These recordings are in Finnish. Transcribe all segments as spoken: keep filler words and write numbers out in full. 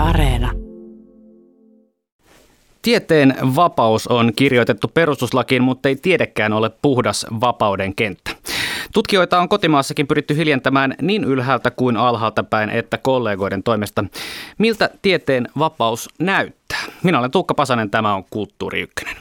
Areena. Tieteen vapaus on kirjoitettu perustuslakiin, mutta ei tiedekään ole puhdas vapauden kenttä. Tutkijoita on kotimaassakin pyritty hiljentämään niin ylhäältä kuin alhaalta päin, että kollegoiden toimesta. Miltä tieteen vapaus näyttää? Minä olen Tuukka Pasanen, tämä on Kulttuuri Ykkönen.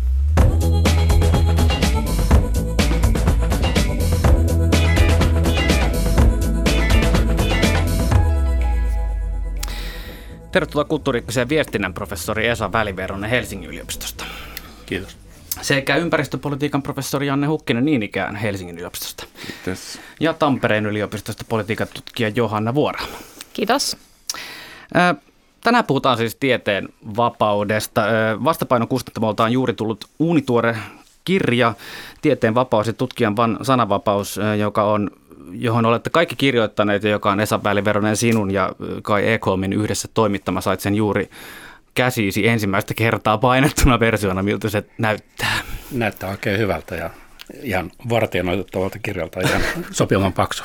Tervetuloa Kulttuuri Ykkösen viestinnän professori Esa Väliveronen Helsingin yliopistosta. Kiitos. Sekä ympäristöpolitiikan professori Janne Hukkinen niin ikään Helsingin yliopistosta. Kiitos. Ja Tampereen yliopistosta politiikan tutkija Johanna Vuorama. Kiitos. Tänään puhutaan siis tieteen vapaudesta. Vastapaino kustantamolta on juuri tullut uunituore kirja Tieteen vapaus ja tutkijan sananvapaus, joka on, johon olette kaikki kirjoittaneet ja joka on Esa Väliveronen sinun ja Kai Ekholmin yhdessä toimittama. Sait sen juuri käsiisi ensimmäistä kertaa painettuna versiona, miltä se näyttää. Näyttää oikein hyvältä ja ihan vartien otettavalta kirjalta, ihan sopivan paksu.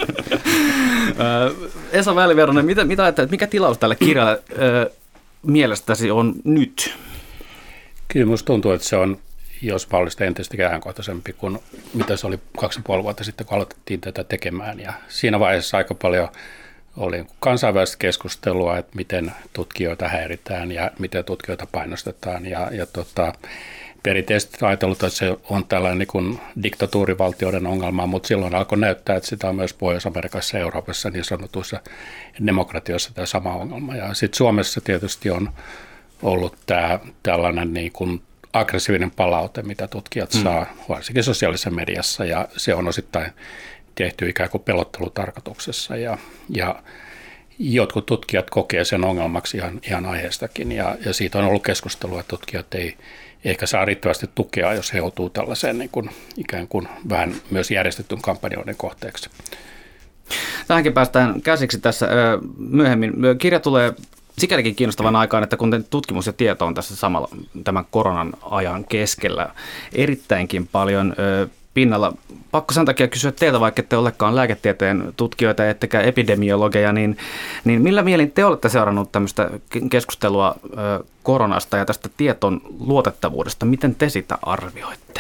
Esa Väliveronen, mitä, mitä ajattelet, mikä tilaus tälle kirjalle mielestäsi on nyt? Kyllä minusta tuntuu, että se on, jos mahdollista, entistä ajankohtaisempi kuin mitä se oli kaksi ja puoli vuotta sitten, kun aloitettiin tätä tekemään. Ja siinä vaiheessa aika paljon oli kansainvälistä keskustelua, että miten tutkijoita häiritään ja miten tutkijoita painostetaan. Ja, ja tota, perinteisesti ajatellut, että se on tällainen niin kuin diktatuurivaltioiden ongelma, mutta silloin alkoi näyttää, että sitä on myös Pohjois-Amerikassa ja Euroopassa niin sanotuissa demokratioissa tämä sama ongelma. Ja sitten Suomessa tietysti on ollut tämä tällainen niin kuin aggressiivinen palaute, mitä tutkijat saa, mm. varsinkin sosiaalisessa mediassa, ja se on osittain tehty ikään kuin pelottelutarkoituksessa, ja, ja jotkut tutkijat kokee sen ongelmaksi ihan, ihan aiheestakin, ja, ja siitä on ollut keskustelua, että tutkijat ei ehkä saa riittävästi tukea, jos he joutuu tällaiseen niin kuin, ikään kuin vähän myös järjestetyn kampanjoiden kohteeksi. Tähänkin päästään käsiksi tässä myöhemmin. Kirja tulee sikälikin kiinnostavan aikaan, että kun tutkimus ja tieto on tässä samalla tämän koronan ajan keskellä erittäinkin paljon ö, pinnalla. Pakko sen takia kysyä teiltä, vaikka ette olekaan lääketieteen tutkijoita ettekä epidemiologeja, niin, niin millä mielin te olette seurannut tämmöistä keskustelua ö, koronasta ja tästä tieton luotettavuudesta? Miten te sitä arvioitte?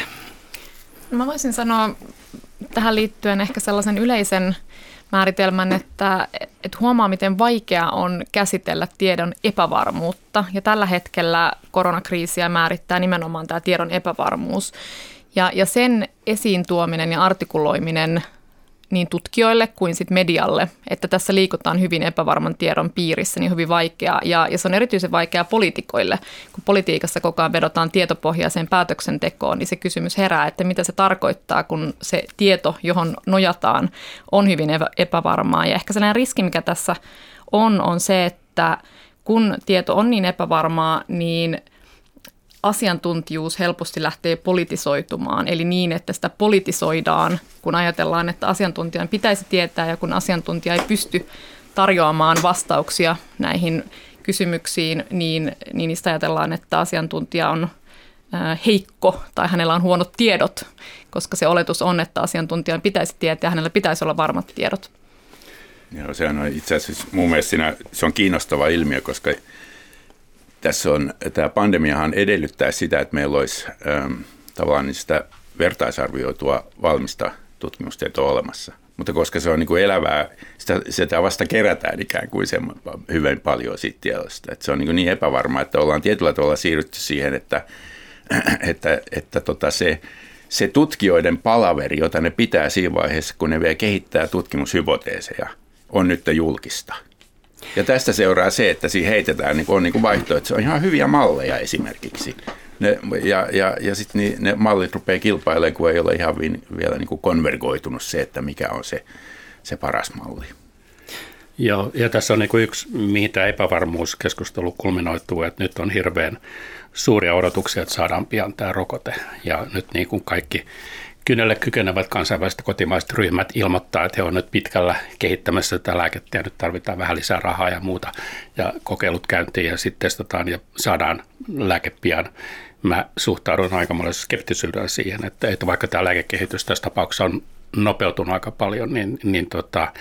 Mä voisin sanoa tähän liittyen ehkä sellaisen yleisen määritelmän, että, että huomaa, miten vaikea on käsitellä tiedon epävarmuutta. Ja tällä hetkellä koronakriisiä määrittää nimenomaan tämä tiedon epävarmuus. Ja, ja sen esiin tuominen ja artikuloiminen niin tutkijoille kuin sit medialle, että tässä liikutaan hyvin epävarman tiedon piirissä, niin hyvin vaikeaa. Ja, ja se on erityisen vaikeaa poliitikoille. Kun politiikassa koko ajan vedotaan tietopohjaiseen päätöksentekoon, niin se kysymys herää, että mitä se tarkoittaa, kun se tieto, johon nojataan, on hyvin epävarmaa. Ja ehkä sellainen riski, mikä tässä on, on se, että kun tieto on niin epävarmaa, niin asiantuntijuus helposti lähtee politisoitumaan, eli niin, että sitä politisoidaan, kun ajatellaan, että asiantuntijan pitäisi tietää, ja kun asiantuntija ei pysty tarjoamaan vastauksia näihin kysymyksiin, niin, niin niistä ajatellaan, että asiantuntija on heikko tai hänellä on huonot tiedot, koska se oletus on, että asiantuntijan pitäisi tietää ja hänellä pitäisi olla varmat tiedot. Joo, sehän on itse asiassa mun mielestä siinä, se on kiinnostava ilmiö, koska tässä on, tämä pandemiahan edellyttää sitä, että meillä olisi ähm, tavallaan niin sitä vertaisarvioitua valmista tutkimustietoa olemassa. Mutta koska se on niin kuin elävää, sitä, sitä vasta kerätään ikään kuin sen hyvin paljon siitä tiedosta. Että se on niin, niin epävarma, että ollaan tietyllä tavalla siirrytty siihen, että, että, että tota se, se tutkijoiden palaveri, jota ne pitää siinä vaiheessa, kun ne vielä kehittää tutkimushypoteeseja, on nyt julkista. Ja tästä seuraa se, että siinä heitetään, niin on niin vaihtoehto, se on ihan hyviä malleja esimerkiksi. Ne, ja ja, ja sitten ne mallit rupeaa kilpailemaan, kun ei ole ihan vielä niin konvergoitunut se, että mikä on se, se paras malli. Joo, ja tässä on niin kuin yksi, mihin tämä epävarmuuskeskustelu kulminoituu, että nyt on hirveän suuria odotuksia, että saadaan pian tämä rokote. Ja nyt niin kuin kaikki kynnelle kykenevät kansainväliset kotimaiset ryhmät ilmoittaa, että he on nyt pitkällä kehittämässä tätä lääkettä ja nyt tarvitaan vähän lisää rahaa ja muuta. Ja kokeilut käyntiin ja sitten testataan ja saadaan lääke pian. Mä suhtaudun aikamoisella skeptisyydellä siihen, että, että vaikka tämä lääkekehitys tässä tapauksessa on nopeutunut aika paljon, niin, niin tota,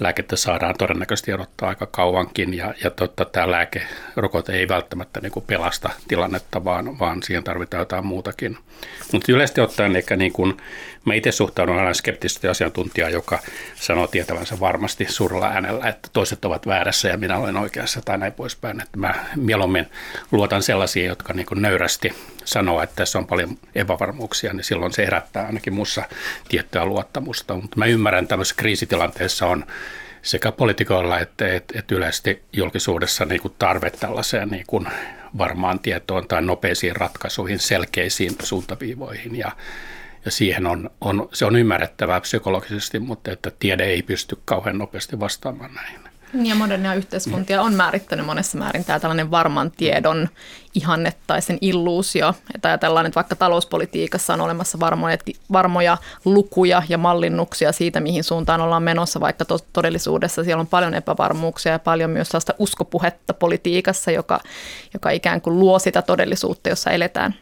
lääkettä saadaan todennäköisesti odottaa aika kauankin ja, ja totta, tämä lääkerokote ei välttämättä niin kuin pelasta tilannetta, vaan, vaan siihen tarvitaan jotain muutakin. Mutta yleisesti ottaen ehkä niin kuin, mä itse suhtaudun aina skeptisesti asiantuntijaa, joka sanoo tietävänsä varmasti suurella äänellä, että toiset ovat väärässä ja minä olen oikeassa tai näin poispäin. Että mä mieluummin luotan sellaisia, jotka niin kuin nöyrästi sanoo, että tässä on paljon epävarmuuksia, niin silloin se herättää ainakin muussa tiettyä luottamusta. Mutta mä ymmärrän, että tämmöisessä kriisitilanteessa on sekä poliitikoilla että, että, että yleisesti julkisuudessa niin kuin tarve tällaiseen niin kuin varmaan tietoon tai nopeisiin ratkaisuihin, selkeisiin suuntaviivoihin ja Ja siihen on, on, se on ymmärrettävää psykologisesti, mutta että tiede ei pysty kauhean nopeasti vastaamaan näihin. Ja modernia yhteiskuntia on määrittänyt monessa määrin tämä tällainen varman tiedon ihanne tai sen illuusio. Että ajatellaan, että vaikka talouspolitiikassa on olemassa varmoja, varmoja lukuja ja mallinnuksia siitä, mihin suuntaan ollaan menossa, vaikka to- todellisuudessa siellä on paljon epävarmuuksia ja paljon myös sellaista uskopuhetta politiikassa, joka, joka ikään kuin luo sitä todellisuutta, jossa eletään.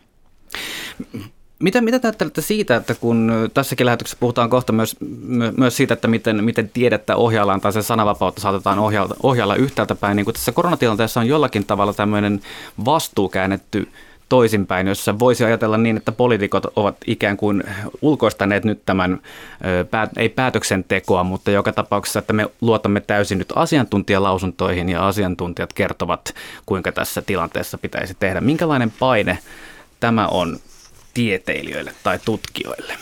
Mitä, mitä te ajattelette siitä, että kun tässäkin lähetyksessä puhutaan kohta myös, myös siitä, että miten, miten tiedettä ohjaillaan tai sen sananvapautta saatetaan ohjailla, ohjailla yhtäältä päin, niin kun tässä koronatilanteessa on jollakin tavalla tämmöinen vastuu käännetty toisinpäin, jossa voisi ajatella niin, että poliitikot ovat ikään kuin ulkoistaneet nyt tämän, ei päätöksentekoa, mutta joka tapauksessa, että me luotamme täysin nyt asiantuntijalausuntoihin ja asiantuntijat kertovat, kuinka tässä tilanteessa pitäisi tehdä. Minkälainen paine tämä on tieteilijöille tai tutkijoille?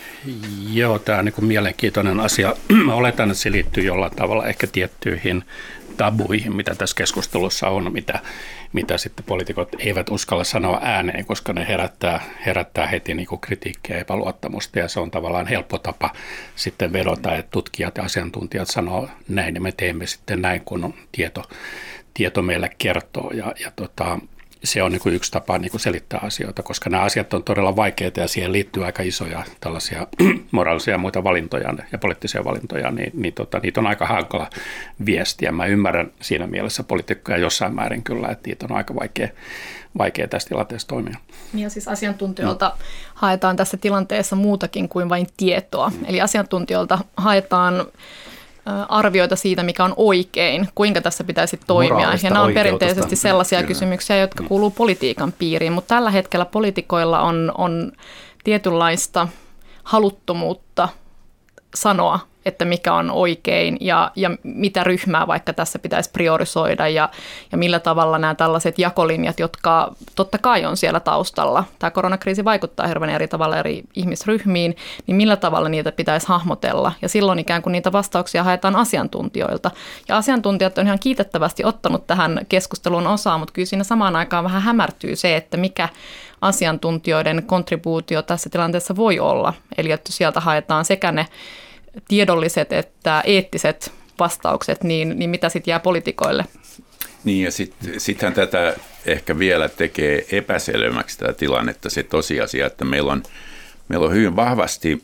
Joo, tämä on niin kuin mielenkiintoinen asia. Mä oletan, että se liittyy jollain tavalla ehkä tiettyihin tabuihin, mitä tässä keskustelussa on, mitä, mitä sitten poliitikot eivät uskalla sanoa ääneen, koska ne herättää, herättää heti niin kuin kritiikkiä ja epäluottamusta, ja se on tavallaan helppo tapa sitten vedota, että tutkijat ja asiantuntijat sanoo näin, ja me teemme sitten näin, kun on tieto, tieto meille kertoo, ja, ja tota, se on niin kuin yksi tapa niin kuin selittää asioita, koska nämä asiat on todella vaikeita ja siihen liittyy aika isoja tällaisia moraalisia ja muita valintoja ja poliittisia valintoja, niin, niin tota, niitä on aika hankala viestiä. Mä ymmärrän siinä mielessä poliitikkoja jossain määrin kyllä, että niitä on aika vaikea, vaikea tässä tilanteessa toimia. Ja siis asiantuntijoilta no. haetaan tässä tilanteessa muutakin kuin vain tietoa. Mm. Eli asiantuntijoilta haetaan arvioita siitä, mikä on oikein, kuinka tässä pitäisi toimia. Moraalista ja nämä on perinteisesti sellaisia Kyllä. kysymyksiä, jotka kuuluu politiikan piiriin, mutta tällä hetkellä poliitikoilla on, on tietynlaista haluttomuutta sanoa, että mikä on oikein ja, ja mitä ryhmää vaikka tässä pitäisi priorisoida ja, ja millä tavalla nämä tällaiset jakolinjat, jotka totta kai on siellä taustalla. Tämä koronakriisi vaikuttaa hirveän eri tavalla eri ihmisryhmiin, niin millä tavalla niitä pitäisi hahmotella. Ja silloin ikään kuin niitä vastauksia haetaan asiantuntijoilta. Ja asiantuntijat on ihan kiitettävästi ottanut tähän keskusteluun osaa, mutta kyllä siinä samaan aikaan vähän hämärtyy se, että mikä asiantuntijoiden kontribuutio tässä tilanteessa voi olla. Eli että sieltä haetaan sekä ne tiedolliset että eettiset vastaukset, niin, niin mitä sitten jää poliitikoille? Niin ja sitten sittenhän tätä ehkä vielä tekee epäselväksi tämä tilannetta se tosiasia, että meillä on, meillä on hyvin vahvasti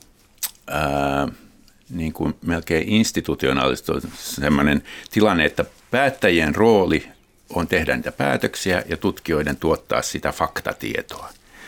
ää, niin kuin melkein institutionaalistunut sellainen tilanne, että päättäjien rooli on tehdä niitä päätöksiä ja tutkijoiden tuottaa sitä faktatietoa.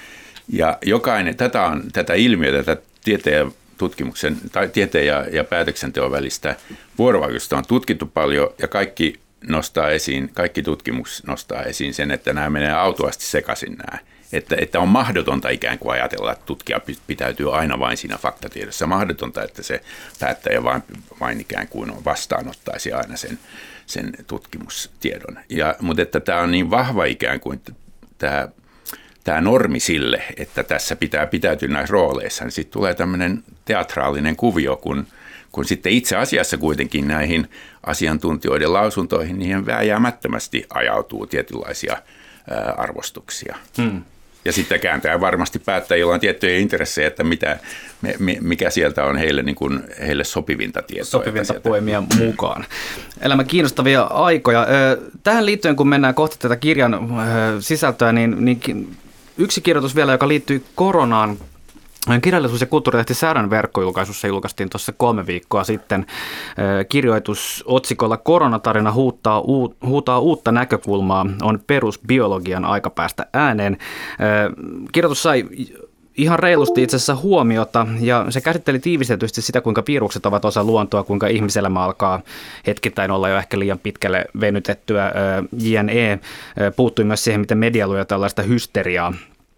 Ja jokainen, tätä, on, tätä ilmiötä, tätä tieteen tutkimuksen tai tieteen ja, ja päätöksenteon välistä vuorovaikutusta on tutkittu paljon ja kaikki nostaa esiin, kaikki tutkimus nostaa esiin sen, että nämä menee autuasti sekaisin nämä. Että, että on mahdotonta ikään kuin ajatella, että tutkija pitäytyy aina vain siinä faktatiedossa. Mahdotonta, että se päättäjä vain, vain ikään kuin vastaanottaisi aina sen, sen tutkimustiedon. Ja, mutta että tämä on niin vahva ikään kuin tämä Tämä normi sille, että tässä pitää pitäytyä näissä rooleissa, niin sitten tulee tämmöinen teatraalinen kuvio, kun, kun sitten itse asiassa kuitenkin näihin asiantuntijoiden lausuntoihin niihin vääjäämättömästi ajautuu tietynlaisia ää, arvostuksia. Hmm. Ja sitten kääntää varmasti päättäjillä on tiettyjä intressejä, että mitä, mikä sieltä on heille, niin kuin, heille sopivinta tietoa. Sopivinta poimia mukaan. Elämä kiinnostavia aikoja. Tähän liittyen, kun mennään kohti tätä kirjan sisältöä, niin, niin yksi kirjoitus vielä, joka liittyy koronaan. Kirjallisuus- ja kulttuurilehti Särön verkkojulkaisussa julkaistiin tuossa kolme viikkoa sitten kirjoitus otsikolla Koronatarina huutaa, huutaa uutta näkökulmaa, on perusbiologian aika päästä ääneen. Kirjoitus sai ihan reilusti itse asiassa huomiota, ja se käsitteli tiivistetysti sitä, kuinka virukset ovat osa luontoa, kuinka ihmiselämä alkaa hetkittäin olla jo ehkä liian pitkälle venytettyä. J N E puuttui myös siihen, miten media luo tällaista hysteriaa.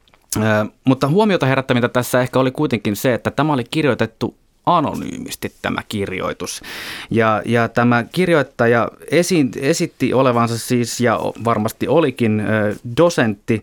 Mutta huomiota herättävintä tässä ehkä oli kuitenkin se, että tämä oli kirjoitettu anonyymisti tämä kirjoitus. Ja, ja tämä kirjoittaja esi, esitti olevansa siis, ja varmasti olikin, dosentti,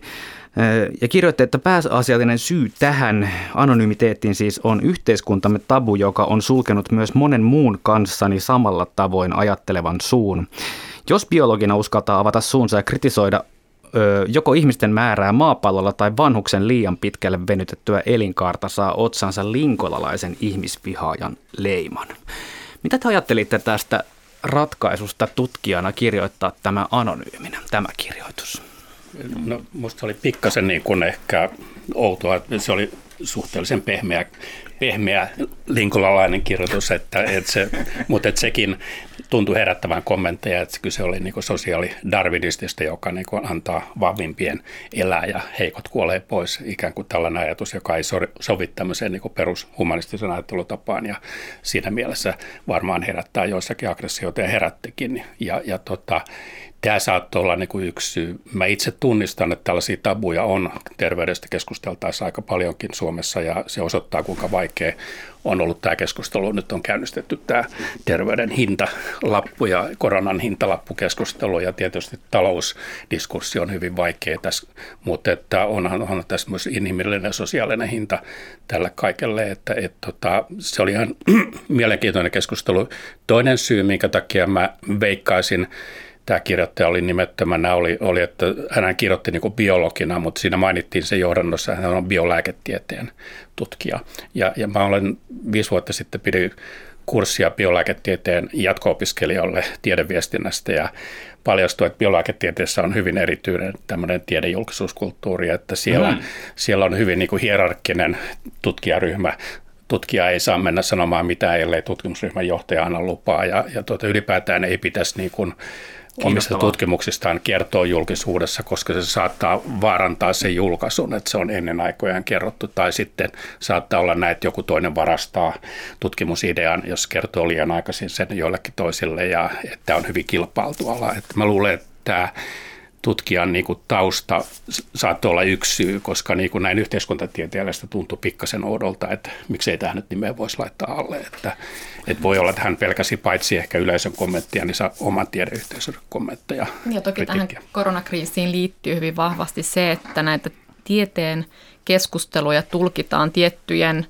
ja kirjoitti, että pääasiallinen syy tähän anonymiteettiin siis on yhteiskuntamme tabu, joka on sulkenut myös monen muun kanssani samalla tavoin ajattelevan suun. Jos biologina uskaltaa avata suunsa ja kritisoida joko ihmisten määrää maapallolla tai vanhuksen liian pitkälle venytettyä elinkaarta, saa otsansa linkolalaisen ihmisvihaajan leiman. Mitä te ajattelitte tästä ratkaisusta tutkijana kirjoittaa tämä anonyyminä, tämä kirjoitus? No, musta oli pikkasen niin kuin ehkä outoa, että se oli suhteellisen pehmeä, pehmeä linkolalainen kirjoitus, että, että se, mutta että sekin tuntui herättävän kommentteja, että se oli niin kuin sosiaalidarwinistista, joka niin kuin antaa vahvimpien elää ja heikot kuolee pois, ikään kuin tällainen ajatus, joka ei sovi tämmöiseen niin kuin perushumanistisen ajattelutapaan, ja siinä mielessä varmaan herättää joissakin aggressioita ja herättikin, ja, ja tota, tämä saattoi olla niin kuin yksi syy. Mä itse tunnistan, että tällaisia tabuja on terveydestä keskusteltaessa aika paljonkin Suomessa, ja se osoittaa, kuinka vaikea on ollut tämä keskustelu. Nyt on käynnistetty tämä terveyden hintalappu ja koronan hintalappukeskustelu, ja tietysti talousdiskurssi on hyvin vaikea tässä, mutta että onhan, onhan tässä myös inhimillinen ja sosiaalinen hinta tällä kaikelle, että et, tota, se oli ihan mielenkiintoinen keskustelu. Toinen syy, minkä takia mä veikkaisin, tämä kirjoittaja oli nimettömänä, oli, oli että hän kirjoitti niin kuin biologina, mutta siinä mainittiin se johdannossa, hän on biolääketieteen tutkija. Ja, ja mä olen viisi vuotta sitten pidin kurssia biolääketieteen jatko-opiskelijoille tiedeviestinnästä, ja paljastui, että biolääketieteessä on hyvin erityinen tämmöinen tiedejulkisuuskulttuuri, että siellä, mm. siellä on hyvin niin kuin hierarkkinen tutkijaryhmä. Tutkija ei saa mennä sanomaan mitään, ellei tutkimusryhmän johtaja anna lupaa, ja, ja tuota, ylipäätään ei pitäisi niin kuin omista tutkimuksistaan kertoa julkisuudessa, koska se saattaa vaarantaa sen julkaisun, että se on ennen aikojaan kerrottu, tai sitten saattaa olla näin, että joku toinen varastaa tutkimusidean, jos kertoo liian aikaisin sen joillekin toisille, ja että on hyvin kilpailtu ala. Että mä luulen, että tämä tutkijan niin kuin tausta saattoi olla yksi syy, koska niin kuin näin yhteiskuntatieteilijöistä tuntui pikkasen oudolta, että miksei tähän nyt nimeä voisi laittaa alle. Että, että voi olla, että hän pelkäsi paitsi ehkä yleisön kommenttia, niin saa oman tiedeyhteisön kommentteja. Ja toki kritiikkiä. Tähän koronakriisiin liittyy hyvin vahvasti se, että näitä tieteen keskusteluja tulkitaan tiettyjen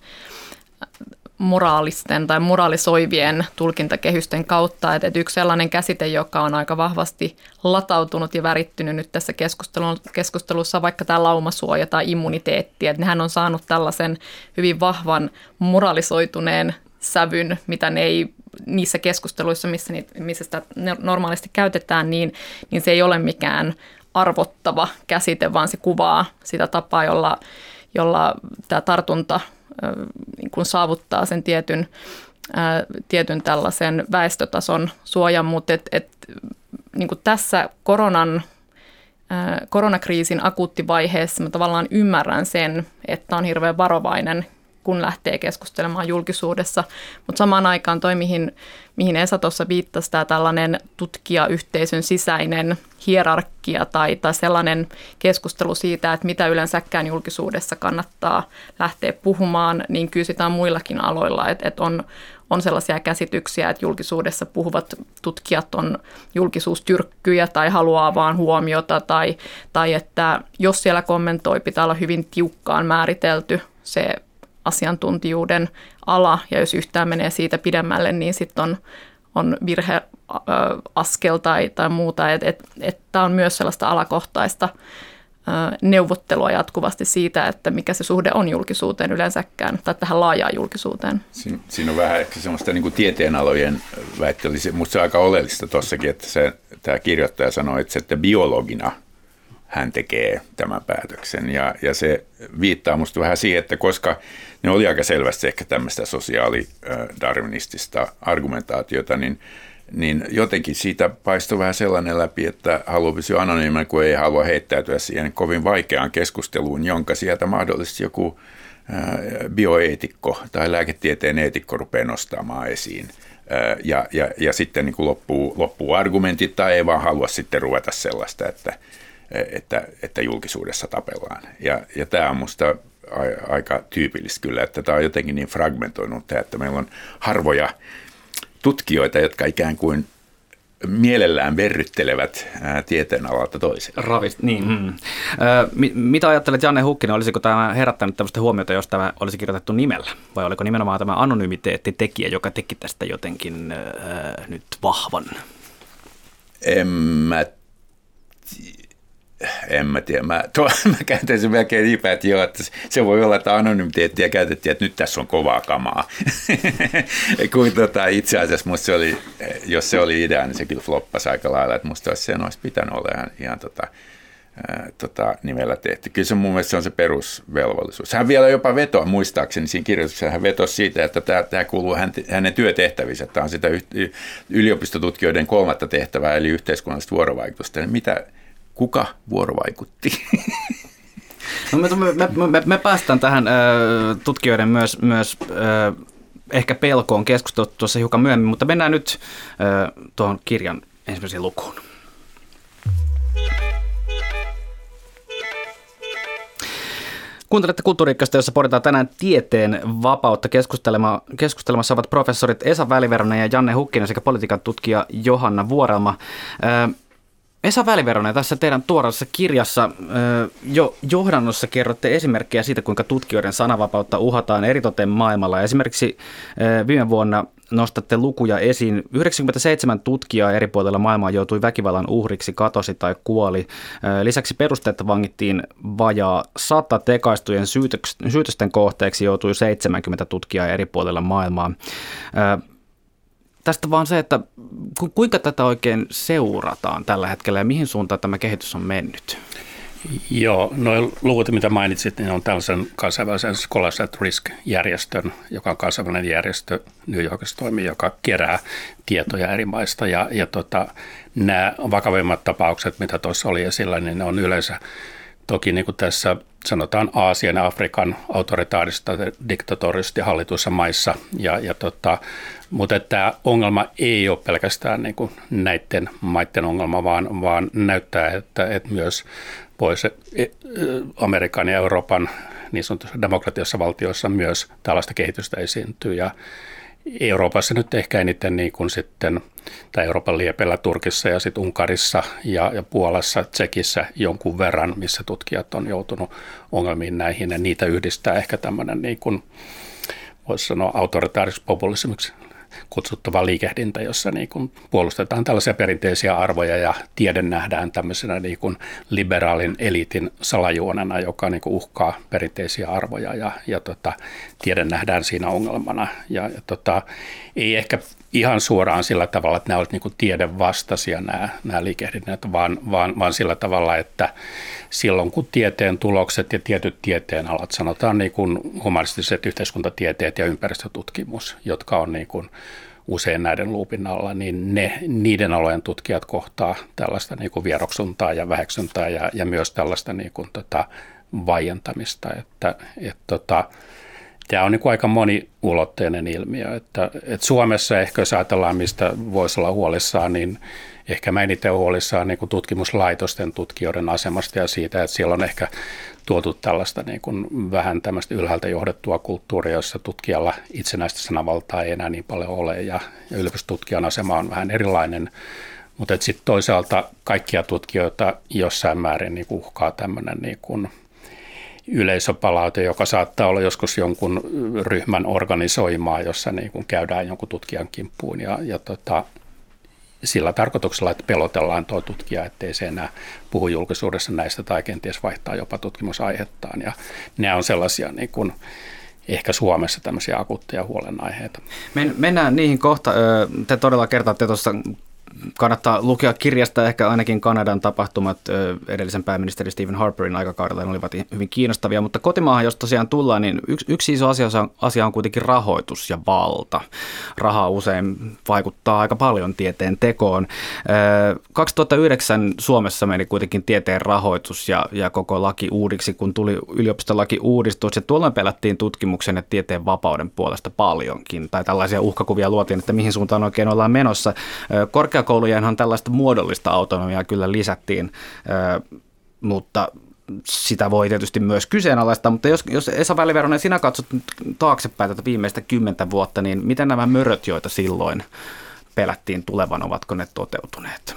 moraalisten tai moraalisoivien tulkintakehysten kautta. Että yksi sellainen käsite, joka on aika vahvasti latautunut ja värittynyt nyt tässä keskustelussa, vaikka tämä laumasuoja tai immuniteetti, että nehän on saanut tällaisen hyvin vahvan moralisoituneen sävyn, mitä ne ei niissä keskusteluissa, missä, niitä, missä sitä normaalisti käytetään, niin, niin se ei ole mikään arvottava käsite, vaan se kuvaa sitä tapaa, jolla, jolla tämä tartunta niin kuin saavuttaa sen tietyn, ää, tietyn tällaisen väestötason suojan, mutta et, et, niin kuin tässä koronan, ää, koronakriisin akuuttivaiheessa mä tavallaan ymmärrän sen, että on hirveän varovainen, kun lähtee keskustelemaan julkisuudessa, mutta samaan aikaan toi, mihin, mihin Esa tuossa viittasi, tämä tällainen tutkijayhteisön sisäinen hierarkia tai, tai sellainen keskustelu siitä, että mitä yleensäkään julkisuudessa kannattaa lähteä puhumaan, niin kyllä sitä on muillakin aloilla, että, että on, on sellaisia käsityksiä, että julkisuudessa puhuvat tutkijat on julkisuustyrkkyjä tai haluaa vaan huomiota, tai, tai että jos siellä kommentoi, pitää olla hyvin tiukkaan määritelty se asiantuntijuuden ala, ja jos yhtään menee siitä pidemmälle, niin sitten on, on virheaskel tai, tai muuta. Että et, et tämä on myös sellaista alakohtaista ä, neuvottelua jatkuvasti siitä, että mikä se suhde on julkisuuteen yleensäkään, tai tähän laajaan julkisuuteen. Siin, siinä on vähän ehkä semmoista niin kuin tieteenalojen väittelyä. Minusta se on aika oleellista tuossakin, että se, tämä kirjoittaja sanoi, että, että biologina hän tekee tämän päätöksen, ja, ja se viittaa musta vähän siihen, että koska ne oli aika selvästi ehkä tämmöistä sosiaalidarwinistista argumentaatiota, niin, niin jotenkin siitä paistoi vähän sellainen läpi, että haluaa pysyä anonyyminä, kun ei halua heittäytyä siihen kovin vaikeaan keskusteluun, jonka sieltä mahdollisesti joku bioeetikko tai lääketieteen eetikko rupeaa nostamaan esiin. Ja, ja, ja sitten niin kuin loppuu, loppuu argumentit tai ei vaan halua sitten ruveta sellaista, että, että, että julkisuudessa tapellaan. Ja, ja tämä on musta aika tyypillistä kyllä, että tämä on jotenkin niin fragmentoinut, että meillä on harvoja tutkijoita, jotka ikään kuin mielellään verryttelevät tieteenalalta toiseen. Ravist, niin. Mm. Ö, mitä ajattelet, Janne Hukkinen, olisiko tämä herättänyt tämmöistä huomiota, jos tämä olisi kirjoitettu nimellä? Vai oliko nimenomaan tämä anonymiteettitekijä, joka teki tästä jotenkin ö, nyt vahvan? En mä, en mä tiedä. Mä, tuo, mä käytän sen melkein niin päin, että, joo, että se voi olla, että anonymiteettiä käytettiin, että nyt tässä on kovaa kamaa. Kun tota, itse asiassa musta se oli, jos se oli idea, niin se kyllä floppasi aika lailla, että musta sen olisi pitänyt olla ihan, ihan tota, ää, tota, nimellä tehty. Kyllä se mun mielestä se on se perusvelvollisuus. Hän vielä jopa vetoa, muistaakseni siinä kirjoituksessa hän vetosi siitä, että tämä, tämä kuuluu hänen työtehtävissä. Tämä on sitä yliopistotutkijoiden kolmatta tehtävää, eli yhteiskunnallista vuorovaikutusta. Mitä Kuka vuorovaikutti? No me, me, me, me päästään tähän ö, tutkijoiden myös, myös ö, ehkä pelkoon keskustelua tuossa hiukan myöhemmin, mutta mennään nyt ö, tuohon kirjan ensimmäiseen lukuun. Kuuntelette Kulttuuri-ykköstä, jossa pohditaan tänään tieteen vapautta. Keskustelemassa ovat professorit Esa Väliveronen ja Janne Hukkinen sekä politiikan tutkija Johanna Vuorelma. Ö, Esa Väliveronen, tässä teidän tuoreessa kirjassa jo johdannossa kerrotte esimerkkejä siitä, kuinka tutkijoiden sananvapautta uhataan eritoten maailmalla. Esimerkiksi viime vuonna nostatte lukuja esiin. yhdeksänkymmentäseitsemän tutkijaa eri puolilla maailmaa joutui väkivallan uhriksi, katosi tai kuoli. Lisäksi perusteetta vangittiin vajaa sata, tekaistujen syytösten kohteeksi joutui seitsemänkymmentä tutkijaa eri puolilla maailmaa. Tästä vaan se, että kuinka tätä oikein seurataan tällä hetkellä ja mihin suuntaan tämä kehitys on mennyt? Joo, nuo luvut, mitä mainitsit, niin on tällaisen kansainvälisen Scholars at Risk-järjestön, joka on kansainvälinen järjestö New Yorkissa toimii, joka kerää tietoja eri maista. Ja, ja tota, nämä vakavimmat tapaukset, mitä tuossa oli esillä, niin ne on yleensä toki niin kuin tässä sanotaan Aasian ja Afrikan autoritaarista, diktatorisesti hallituissa maissa, ja, ja tota, mutta tämä ongelma ei ole pelkästään niin kuin näiden maiden ongelma, vaan, vaan näyttää, että, että myös pois Amerikan ja Euroopan niin sanotussa demokratiassa valtioissa myös tällaista kehitystä esiintyy, ja Euroopassa nyt ehkä eniten niin kuin sitten, tai Euroopan liepeillä Turkissa ja sitten Unkarissa ja, ja Puolassa, Tsekissä jonkun verran, missä tutkijat on joutunut ongelmiin näihin, ja niitä yhdistää ehkä tämmöinen niin kuin, voisi sanoa autoritaarisiksi populismiksi kutsuttava liikehdintä, jossa niin kuin puolustetaan tällaisia perinteisiä arvoja ja tiede nähdään tämmöisenä niin kuin liberaalin eliitin salajuonena, joka niin kuin uhkaa perinteisiä arvoja, ja, ja tota, tiede nähdään siinä ongelmana. Ja, ja tota, ei ehkä ihan suoraan sillä tavalla, että nämä ovat niin kuin tiedevastaisia nämä, nämä liikehdinnät, vaan, vaan, vaan sillä tavalla, että silloin kun tieteen tulokset ja tietyt tieteen alat, sanotaan niin kuin humanistiset yhteiskuntatieteet ja ympäristötutkimus, jotka on niin kuin usein näiden luupin alla, niin ne, niiden alojen tutkijat kohtaa tällaista niin kuin vieroksuntaa ja väheksyntää ja, ja myös tällaista niin kuin tota vaientamista, että et tota, tämä on niin kuin aika moniulotteinen ilmiö, että, että Suomessa ehkä jos ajatellaan, mistä voisi olla huolissaan, niin ehkä mä eniten huolissaan niin kuin tutkimuslaitosten tutkijoiden asemasta ja siitä, että siellä on ehkä tuotu tällaista niin kuin vähän tämmöistä ylhäältä johdettua kulttuuria, jossa tutkijalla itsenäistä sananvaltaa ei enää niin paljon ole, ja, ja yliopistotutkijan asema on vähän erilainen, mutta sitten toisaalta kaikkia tutkijoita jossain määrin niin kuin uhkaa tämmöinen niin kuin yleisöpalaute, joka saattaa olla joskus jonkun ryhmän organisoimaa, jossa niin kuin käydään jonkun tutkijan kimppuun ja, ja tota, sillä tarkoituksella, että pelotellaan tuo tutkija, ettei se enää puhu julkisuudessa näistä tai kenties vaihtaa jopa tutkimusaihettaan. Ja nämä on sellaisia niin kuin ehkä Suomessa tämmöisiä akuutteja huolenaiheita. Mennään niihin kohta. Te todella kertaatte tuossa kannattaa lukea kirjasta ehkä ainakin Kanadan tapahtumat edellisen pääministeri Stephen Harperin aikakaudella, ne olivat hyvin kiinnostavia, mutta kotimaahan, jos tosiaan tullaan, niin yksi, yksi iso asia, asia on kuitenkin rahoitus ja valta. Raha usein vaikuttaa aika paljon tieteen tekoon. kaksituhattayhdeksän Suomessa meni kuitenkin tieteen rahoitus ja, ja koko laki uudiksi, kun tuli yliopistolaki uudistus, ja tuolloin pelättiin tutkimuksen ja tieteen vapauden puolesta paljonkin, tai tällaisia uhkakuvia luotiin, että mihin suuntaan oikein ollaan menossa. Korkeakoulujenhan tällaista muodollista autonomiaa kyllä lisättiin, mutta sitä voi tietysti myös kyseenalaistaa, mutta jos, jos Esa Väliveronen, sinä katsot taaksepäin tätä viimeistä kymmentä vuotta, niin miten nämä möröt, joita silloin pelättiin tulevan, ovatko ne toteutuneet?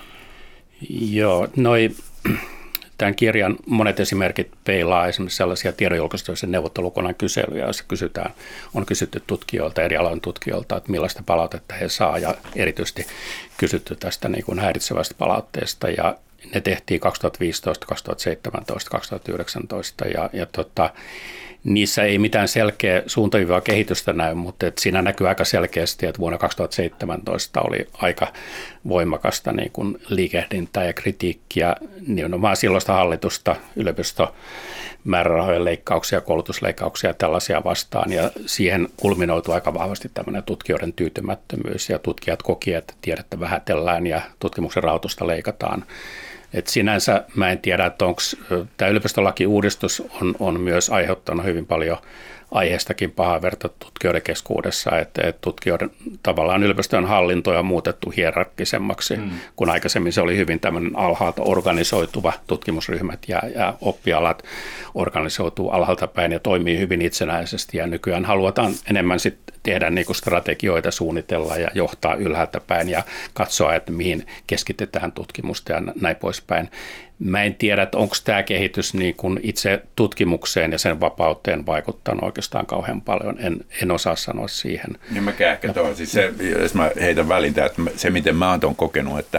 Joo, noi, tämän kirjan monet esimerkit peilaa esimerkiksi sellaisia tiedonjulkaistuisen neuvottelukunnan kyselyjä, joissa kysytään, on kysytty tutkijoilta, eri alojen tutkijoilta, että millaista palautetta he saa, ja erityisesti kysytty tästä niin kuin häiritsevästä palautteesta, ja ne tehtiin kaksituhattaviisitoista, kaksituhattaseitsemäntoista, kaksituhattayhdeksäntoista, ja, ja tota, niissä ei mitään selkeä suuntaviivaa kehitystä näy, mutta et siinä näkyy aika selkeästi, että vuonna kaksituhattaseitsemäntoista oli aika voimakasta niin kuin liikehdintää ja kritiikkiä nimenomaan silloista hallitusta, yliopistomäärärahojen leikkauksia, koulutusleikkauksia ja tällaisia vastaan, ja siihen kulminoitu aika vahvasti tämmöinen tutkijoiden tyytymättömyys, ja tutkijat koki, että tiedettä vähätellään ja tutkimuksen rahoitusta leikataan. Et sinänsä mä en tiedä, että onko tämä yliopistolaki-uudistus on, on myös aiheuttanut hyvin paljon aiheestakin pahaa verta tutkijoiden keskuudessa, että, että tutkijoiden tavallaan yliopistojen hallintoja on muutettu hierarkkisemmaksi, mm. kun aikaisemmin se oli hyvin tämmöinen alhaalta organisoituva tutkimusryhmät ja, ja oppialat organisoituu alhaalta päin ja toimii hyvin itsenäisesti, ja nykyään halutaan enemmän sit tehdä niinku strategioita, suunnitella ja johtaa ylhäältä päin ja katsoa, että mihin keskitetään tutkimusta ja näin poispäin. Mä en tiedä, että onko tämä kehitys niin kuin itse tutkimukseen ja sen vapauteen vaikuttanut oikeastaan kauhean paljon. En, en osaa sanoa siihen. Niin mä ehkä tuohon, siis se, jos mä heitän välintä, että se miten mä oon ton kokenut, että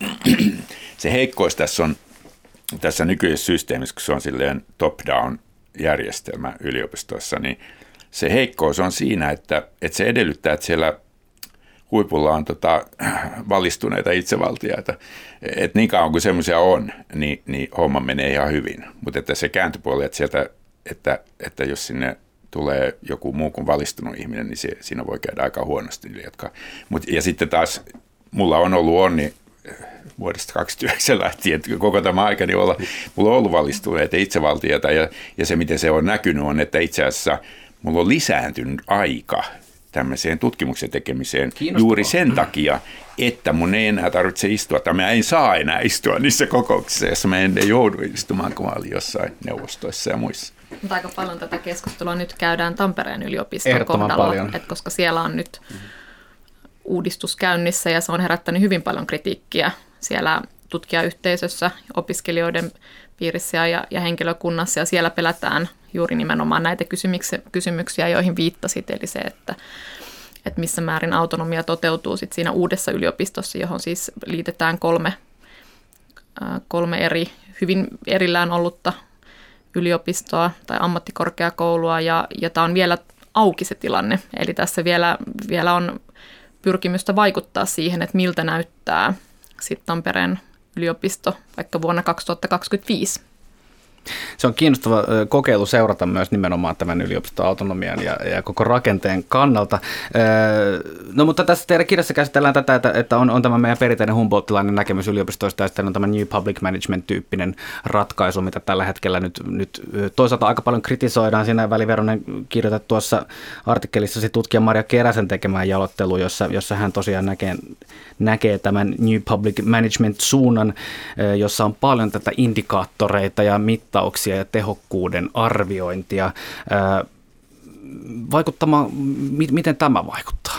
se heikkous tässä on tässä nykyisessä systeemissä, kun se on silleen top-down järjestelmä yliopistoissa, niin se heikkous on siinä, että, että se edellyttää, että siellä huipulla on tota, valistuneita itsevaltiaita. Et niin kauan kuin semmoisia on, niin, niin homma menee ihan hyvin. Mutta että se kääntöpuoli, että, sieltä, että, että jos sinne tulee joku muu kuin valistunut ihminen, niin se, siinä voi käydä aika huonosti. Jotka, mut, ja sitten taas mulla on ollut onni vuodesta kaksikymmentäyhdeksän lähtien, että koko tämä aika, niin olla, mulla on ollut valistuneita itsevaltiaita, ja, ja se miten se on näkynyt on, että itse asiassa mulla on lisääntynyt aika tämmöiseen tutkimuksen tekemiseen juuri sen takia, että mun ei enää tarvitse istua, tai mä en saa enää istua niissä kokouksissa, joissa mä en joudu istumaan, kun mä olin jossain neuvostoissa ja muissa. Mutta aika paljon tätä keskustelua nyt käydään Tampereen yliopiston kohdalla, että koska siellä on nyt uudistus käynnissä, ja se on herättänyt hyvin paljon kritiikkiä siellä tutkijayhteisössä, opiskelijoiden piirissä ja, ja henkilökunnassa, ja siellä pelätään juuri nimenomaan näitä kysymyksiä, kysymyksiä joihin viittasit, eli se, että, että missä määrin autonomia toteutuu sit siinä uudessa yliopistossa, johon siis liitetään kolme, kolme eri, hyvin erillään ollutta yliopistoa tai ammattikorkeakoulua, ja, ja tämä on vielä auki se tilanne, eli tässä vielä, vielä on pyrkimystä vaikuttaa siihen, että miltä näyttää sitten Tampereen yliopisto vaikka vuonna kaksituhattakaksikymmentäviisi. Se on kiinnostava kokeilu seurata myös nimenomaan tämän yliopistoautonomian ja, ja koko rakenteen kannalta. No mutta tässä teidän kirjassa käsitellään tätä, että, että on, on tämä meidän perinteinen Humboldtilainen näkemys yliopistoista, ja sitten on tämä New Public Management-tyyppinen ratkaisu, mitä tällä hetkellä nyt, nyt toisaalta aika paljon kritisoidaan. Siinä Väliveronen kirjoitat tuossa artikkelissasi tutkija Marja Keräsen tekemään jaloitteluun, jossa, jossa hän tosiaan näkee, näkee tämän New Public Management-suunnan, jossa on paljon tätä indikaattoreita ja mittauksia ja tehokkuuden arviointia. Vaikuttamaan, miten tämä vaikuttaa?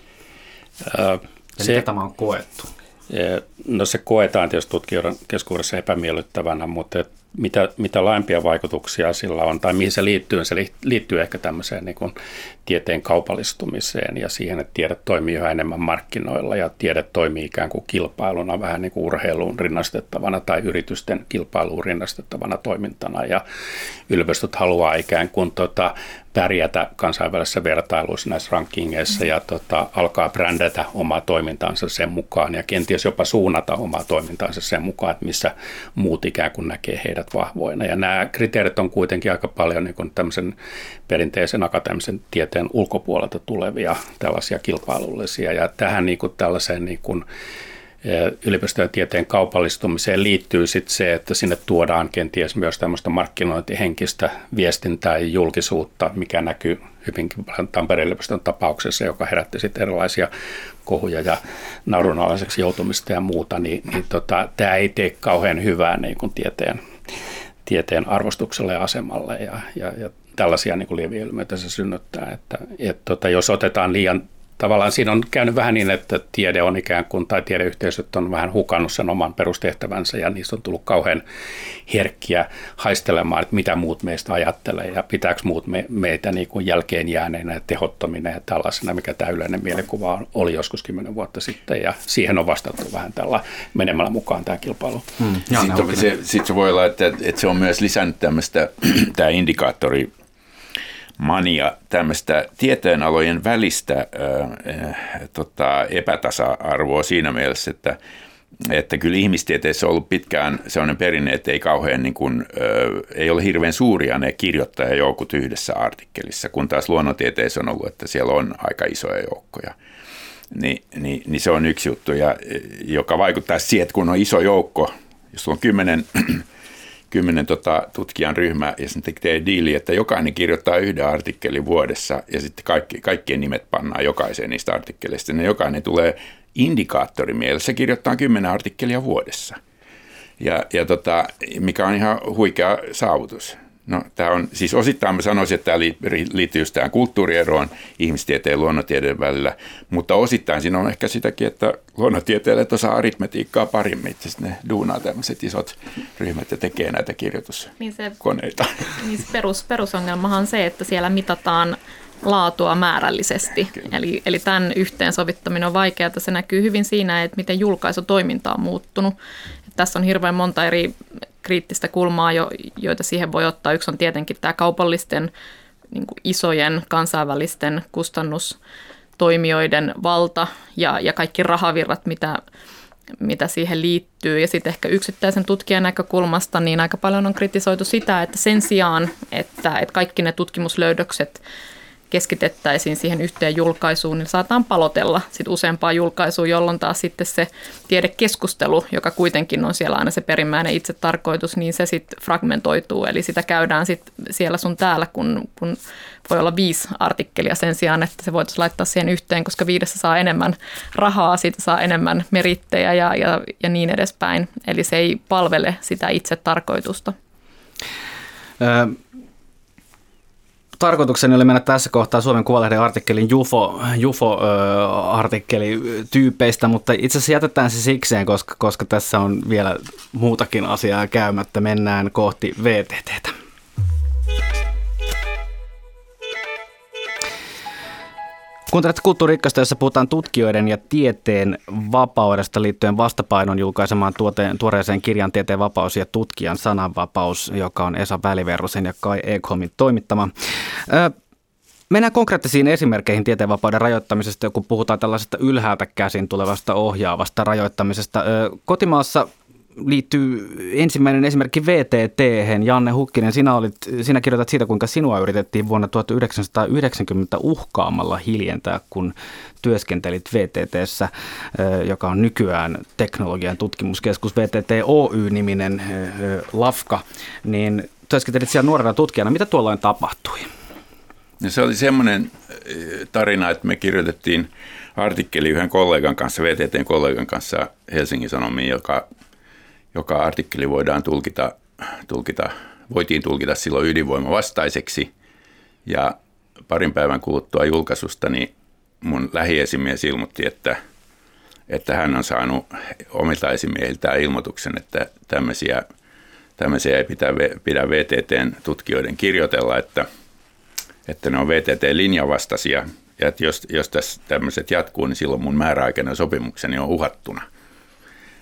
Ää, se, mitä tämä on koettu? No se koetaan tietysti tutkijoiden keskuudessa epämiellyttävänä, mutta mitä, mitä laajempia vaikutuksia sillä on, tai mihin se liittyy, se liittyy ehkä tämmöiseen niin kuin tieteen kaupallistumiseen ja siihen, että tiede toimii yhä enemmän markkinoilla, ja tiede toimii ikään kuin kilpailuna, vähän niin kuin urheiluun rinnastettavana tai yritysten kilpailuun rinnastettavana toimintana, ja yliopistot haluaa ikään kuin tota, pärjätä kansainvälisessä vertailuissa näissä rankingeissa ja tota, alkaa brändätä omaa toimintaansa sen mukaan ja kenties jopa suunnata omaa toimintaansa sen mukaan, että missä muut ikään kuin näkee heidät vahvoina. Ja nämä kriteerit on kuitenkin aika paljon niin kuin tämmöisen perinteisen akateemisen tieteen ulkopuolelta tulevia tällaisia kilpailullisia ja tähän niin kuin tällaiseen niin kuin yliopistojen tieteen kaupallistumiseen liittyy sitten se, että sinne tuodaan kenties myös tämmöistä markkinointihenkistä viestintää ja julkisuutta, mikä näkyy hyvinkin paljon Tampereen yliopiston tapauksessa, joka herätti sitten erilaisia kohuja ja naurunalaiseksi joutumista ja muuta, niin, niin tota, tämä ei tee kauhean hyvää niin kuin tieteen, tieteen arvostukselle ja asemalle ja, ja, ja tällaisia niin kuin lieveilmiöitä se synnyttää, että et, tota, jos otetaan liian tavallaan siinä on käynyt vähän niin, että tiede on ikään kuin, tai tiedeyhteisöt on vähän hukannut sen oman perustehtävänsä ja niistä on tullut kauhean herkkiä haistelemaan, että mitä muut meistä ajattelee ja pitääkö muut me, meitä niin kuin jälkeen jääneinä ja tehottomina ja tällaisena, mikä tämä yleinen mielikuva oli joskus kymmenen vuotta sitten ja siihen on vastattu vähän tällä menemällä mukaan tämä kilpailu. Hmm. Sitten se, sit se voi olla, että, että se on myös lisännyt tämmöistä, tämä indikaattori, mania tämmöistä tieteenalojen välistä ää, tota, epätasa-arvoa siinä mielessä, että, että kyllä ihmistieteessä on ollut pitkään sellainen perinne, että ei kauhean niin kuin, ää, ei ole hirveän suuria ne kirjoittajajoukot yhdessä artikkelissa, kun taas luonnontieteessä on ollut, että siellä on aika isoja joukkoja. Ni, niin, niin se on yksi juttu, ja, joka vaikuttaa siihen, että kun on iso joukko, jos on kymmenen kymmenen tota, tutkijan ryhmä ja sitten tekee diili, että jokainen kirjoittaa yhden artikkelin vuodessa ja sitten kaikki, kaikkien nimet pannaan jokaiseen niistä artikkeleista. Ja jokainen tulee indikaattorimielessä kirjoittaa kymmenen artikkelia vuodessa, ja, ja tota, mikä on ihan huikea saavutus. No, tämä on, siis osittain mä sanoisin, että tämä liittyy just tähän kulttuurieroon ihmistieteen ja luonnontieteen välillä, mutta osittain siinä on ehkä sitäkin, että luonnontieteilijät osaa aritmetiikkaa paremmin, että sitten ne duunaa tämmöiset isot ryhmät ja tekee näitä kirjoituskoneita. Niin se, niin se perus, perusongelmahan on se, että siellä mitataan laatua määrällisesti. Eli, eli tämän yhteensovittaminen on vaikeaa. Se näkyy hyvin siinä, että miten julkaisutoiminta on muuttunut. Tässä on hirveän monta eri kriittistä kulmaa, joita siihen voi ottaa. Yksi on tietenkin tämä kaupallisten niin kuin isojen kansainvälisten kustannustoimijoiden valta ja, ja kaikki rahavirrat, mitä, mitä siihen liittyy. Ja sitten ehkä yksittäisen tutkijan näkökulmasta niin aika paljon on kritisoitu sitä, että sen sijaan, että, että kaikki ne tutkimuslöydökset keskitettäisiin siihen yhteen julkaisuun, niin saataan palotella sit useampaa julkaisua, jolloin taas sitten se tiedekeskustelu, joka kuitenkin on siellä aina se perimmäinen itse tarkoitus, niin se sitten fragmentoituu. Eli sitä käydään sitten siellä sun täällä, kun, kun voi olla viisi artikkelia sen sijaan, että se voitaisiin laittaa siihen yhteen, koska viidessä saa enemmän rahaa, siitä saa enemmän merittejä ja, ja, ja niin edespäin. Eli se ei palvele sitä itse tarkoitusta. Ö- Tarkoitukseni oli mennä tässä kohtaa Suomen Kuvalehden artikkelin J U F O, J U F O-artikkelityypeistä, mutta itse asiassa jätetään se sikseen, koska, koska tässä on vielä muutakin asiaa käymättä. Mennään kohti V T T:tä. Kuuntelet Kulttuuri Ykköstä, jossa puhutaan tutkijoiden ja tieteen vapaudesta liittyen Vastapainon julkaisemaan tuoteen, tuoreeseen kirjan Tieteen vapaus ja tutkijan sananvapaus, joka on Esa Väliverrosen ja Kai Ekholmin toimittama. Ö, mennään konkreettisiin esimerkkeihin tieteenvapauden rajoittamisesta, kun puhutaan tällaisesta ylhäältä käsin tulevasta ohjaavasta rajoittamisesta. Ö, kotimaassa liittyy ensimmäinen esimerkki V T T:hen. Janne Hukkinen, sinä, olit, sinä kirjoitat siitä, kuinka sinua yritettiin vuonna tuhatyhdeksänsataayhdeksänkymmentä uhkaamalla hiljentää, kun työskentelit V T T:ssä, joka on nykyään teknologian tutkimuskeskus V T T Oy-niminen lafka, niin työskentelit siellä nuorena tutkijana. Mitä tuolloin tapahtui? No se oli semmoinen tarina, että me kirjoitettiin artikkeli yhden kollegan kanssa, V T T:n kollegan kanssa Helsingin Sanomiin, joka joka artikkeli voidaan tulkita, tulkita, voitiin tulkita silloin ydinvoimavastaiseksi. Ja parin päivän kuluttua julkaisusta niin mun lähiesimies ilmoitti, että, että hän on saanut omilta esimiehiltään ilmoituksen, että tämmöisiä, tämmöisiä ei pidä, pidä V T T:n tutkijoiden kirjoitella, että, että ne on V T T:n linjavastaisia. Ja että jos, jos tässä tämmöiset jatkuu, niin silloin mun määräaikainen sopimukseni on uhattuna.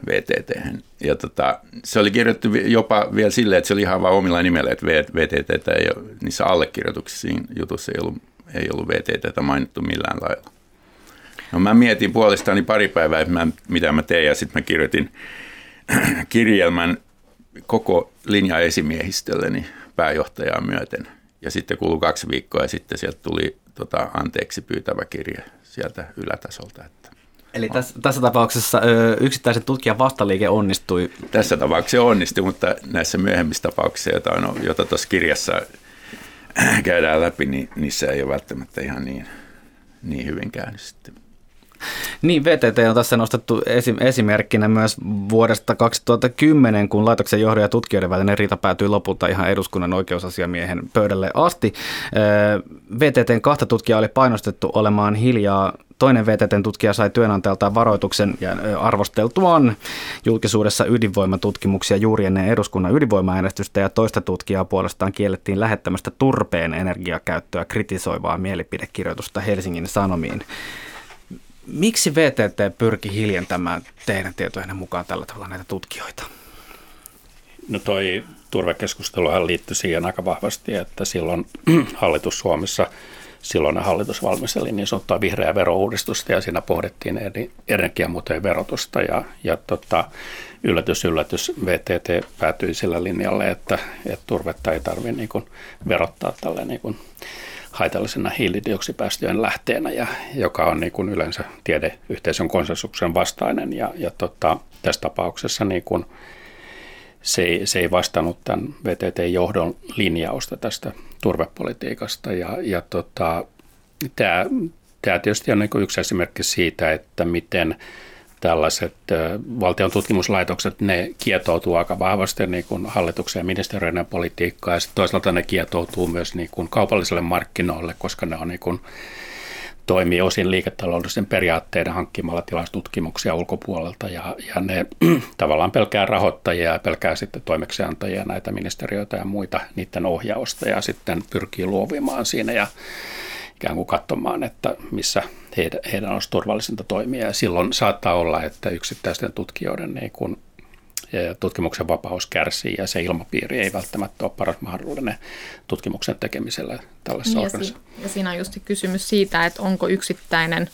V T T:hen. Ja tota, se oli kirjoittu jopa vielä silleen, että se oli ihan vaan omilla nimellä, että V T T ei ole, niissä allekirjoituksissa siinä jutussa ei ollut, ei ollut V T T:tä mainittu millään lailla. No mä mietin puolestani pari päivää, että mä, mitä mä tein, ja sitten mä kirjoitin kirjelmän koko linjaesimiehistölleni pääjohtajaa myöten. Ja sitten kului kaksi viikkoa ja sitten sieltä tuli tota, anteeksi pyytävä kirje sieltä ylätasolta. Että Eli tässä, tässä tapauksessa ö, yksittäisen tutkijan vastaliike onnistui? Tässä tapauksessa onnistui, mutta näissä myöhemmissä tapauksissa, joita, on, joita tuossa kirjassa käydään läpi, niin niissä ei ole välttämättä ihan niin, niin hyvin käynyt sitten. Niin, V T T on tässä nostettu esimerkkinä myös vuodesta kaksituhattakymmenen, kun laitoksen johdon ja tutkijoiden välinen riita päätyi lopulta ihan eduskunnan oikeusasiamiehen pöydälle asti. V T T:n kahta tutkijaa oli painostettu olemaan hiljaa. Toinen V T T:n tutkija sai työnantajalta varoituksen ja arvosteltuaan julkisuudessa ydinvoimatutkimuksia juuri ennen eduskunnan ydinvoimaäänestystä, ja toista tutkijaa puolestaan kiellettiin lähettämästä turpeen energiakäyttöä kritisoivaa mielipidekirjoitusta Helsingin Sanomiin. Miksi V T T pyrki hiljentämään teidän tietojenne mukaan tällä tavalla näitä tutkijoita? No toi turvekeskusteluhan liittyi siihen aika vahvasti, että silloin hallitus Suomessa, silloin hallitus valmisteli niin sanottua vihreää verouudistusta, ja siinä pohdittiin eri energiamuotojen verotusta, ja, ja tota, yllätys, yllätys, V T T päätyi sillä linjalle, että, että turvetta ei tarvitse niin kuin verottaa tällä niin kuin haitallisena hiilidioksipäästöjen lähteenä, ja, joka on niin kuin yleensä tiedeyhteisön konsensuksen vastainen, ja, ja tota, tässä tapauksessa niin kuin se, ei, se ei vastannut tämän V T T-johdon linjausta tästä turvepolitiikasta, ja, ja tota, tämä, tämä tietysti on niin kuin yksi esimerkki siitä, että miten tällaiset valtion tutkimuslaitokset, ne kietoutuu aika vahvasti niin kuin hallituksen ja ministeriöiden politiikkaan, ja sitten toisaalta ne kietoutuu myös niin kuin kaupallisille markkinoille, koska ne on niin kuin, toimii osin liiketaloudellisten periaatteiden hankkimalla tilastutkimuksia ulkopuolelta, ja, ja ne tavallaan pelkää rahoittajia ja pelkää sitten toimeksiantajia, näitä ministeriöitä ja muita, niiden ohjausta, ja sitten pyrkii luovimaan siinä ja ikään kuin katsomaan, että missä heidän, heidän olisi turvallisinta toimia. Ja silloin saattaa olla, että yksittäisten tutkijoiden niin kuin tutkimuksen vapaus kärsii, ja se ilmapiiri ei välttämättä ole paras mahdollinen tutkimuksen tekemisellä tällaisessa niin, organisaatiossa. Ja siinä on just kysymys siitä, että onko yksittäinen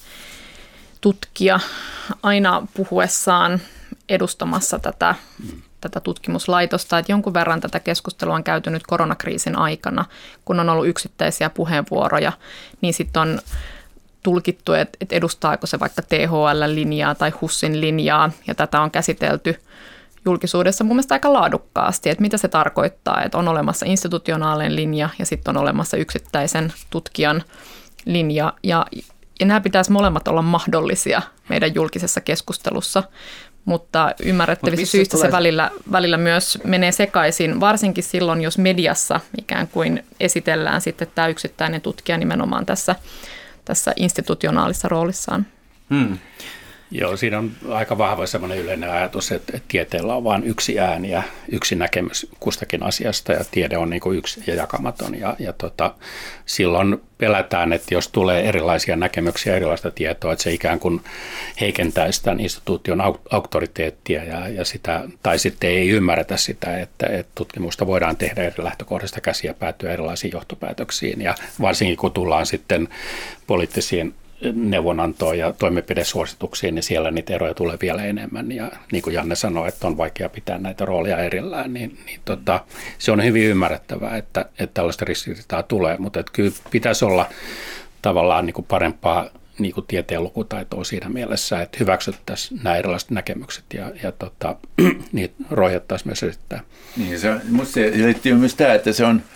tutkija aina puhuessaan edustamassa tätä, mm. tätä tutkimuslaitosta, että jonkun verran tätä keskustelua on käyty nyt koronakriisin aikana, kun on ollut yksittäisiä puheenvuoroja, niin sitten on tulkittu, että, että edustaako se vaikka T H L-linjaa tai HUSin linjaa, ja tätä on käsitelty julkisuudessa mun mielestä aika laadukkaasti, että mitä se tarkoittaa, että on olemassa institutionaalinen linja ja sitten on olemassa yksittäisen tutkijan linja, ja, ja nämä pitäisi molemmat olla mahdollisia meidän julkisessa keskustelussa, mutta ymmärrettävistä Mut syistä tulee se välillä, välillä myös menee sekaisin, varsinkin silloin, jos mediassa ikään kuin esitellään sitten tämä yksittäinen tutkija nimenomaan tässä, tässä institutionaalisessa roolissaan. Hmm. Joo, siinä on aika vahva sellainen yleinen ajatus, että, että tieteellä on vain yksi ääni ja yksi näkemys kustakin asiasta, ja tiede on niin kuin yksi ja jakamaton. Ja, ja tota, silloin pelätään, että jos tulee erilaisia näkemyksiä, erilaista tietoa, että se ikään kuin heikentäisi tämän instituution auktoriteettia, ja, ja sitä, tai sitten ei ymmärretä sitä, että, että tutkimusta voidaan tehdä eri lähtökohdista käsiä päätyä erilaisiin johtopäätöksiin, ja varsinkin kun tullaan sitten poliittisiin neuvonantoon ja toimenpidesuosituksiin, niin siellä niitä eroja tulee vielä enemmän. Ja niin kuin Janne sanoi, että on vaikea pitää näitä roolia erillään, niin, niin tota, se on hyvin ymmärrettävää, että, että tällaista ristiriitaa tulee, mutta että kyllä pitäisi olla tavallaan niin kuin parempaa niin kuin tieteen lukutaitoa siinä mielessä, että hyväksyttäisiin nämä erilaiset näkemykset ja, ja tota, niitä rohjettaisiin myös esittää. Niin, se on, musta se liittyy myös tämä, että se on,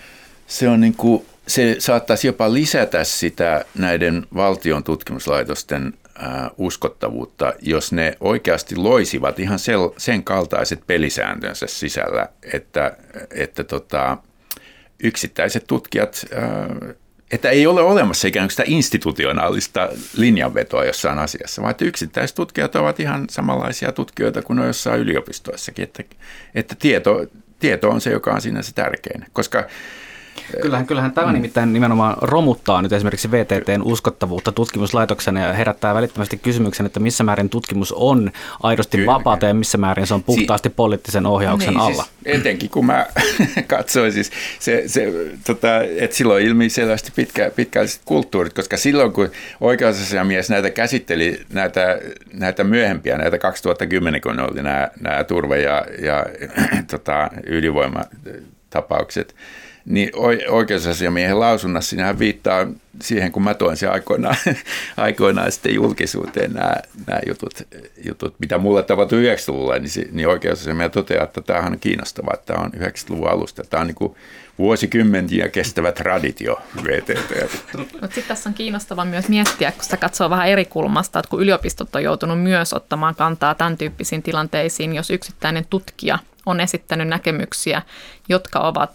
se on niin kuin se saattaisi jopa lisätä sitä näiden valtion tutkimuslaitosten äh, uskottavuutta, jos ne oikeasti loisivat ihan sel, sen kaltaiset pelisääntönsä sisällä, että, että tota, yksittäiset tutkijat, äh, että ei ole olemassa ikään kuin sitä institutionaalista linjanvetoa jossain asiassa, vaan että yksittäiset tutkijat ovat ihan samanlaisia tutkijoita kuin on jossain yliopistoissakin, että, että tieto, tieto on se, joka on siinä se tärkein, koska Kyllähän, kyllähän tämä mm. nimittäin nimenomaan romuttaa nyt esimerkiksi V T T:n uskottavuutta tutkimuslaitoksena ja herättää välittömästi kysymyksen, että missä määrin tutkimus on aidosti Kyllä. vapaata ja missä määrin se on puhtaasti si- poliittisen ohjauksen niin, alla. Siis, etenkin kun mä katsoin, siis se, se, tota, että silloin ilmi selvästi pitkä, pitkälliset kulttuurit, koska silloin kun oikeusasiamies näitä käsitteli, näitä, näitä myöhempiä, näitä kaksituhattakymmenen, kun oli nämä, nämä turve- ja, ja tota, ydinvoimatapaukset, niin oikeusasiamiehen lausunnassa sinähän viittaa siihen, kun mä toin se aikoinaan, aikoinaan sitten julkisuuteen nämä, nämä jutut, jutut, mitä mulle tapahtui yhdeksänkymmentäluvulla, niin, niin oikeusasiamies toteaa, että tämä on kiinnostavaa, että tämä on yhdeksänkymmentäluvun alusta. Tämä on niin kuin vuosikymmeniä kestävä traditio V T T. Mutta sitten tässä on kiinnostavaa myös miettiä, kun sitä katsoo vähän eri kulmasta, että kun yliopistot on joutunut myös ottamaan kantaa tämän tyyppisiin tilanteisiin, jos yksittäinen tutkija on esittänyt näkemyksiä, jotka ovat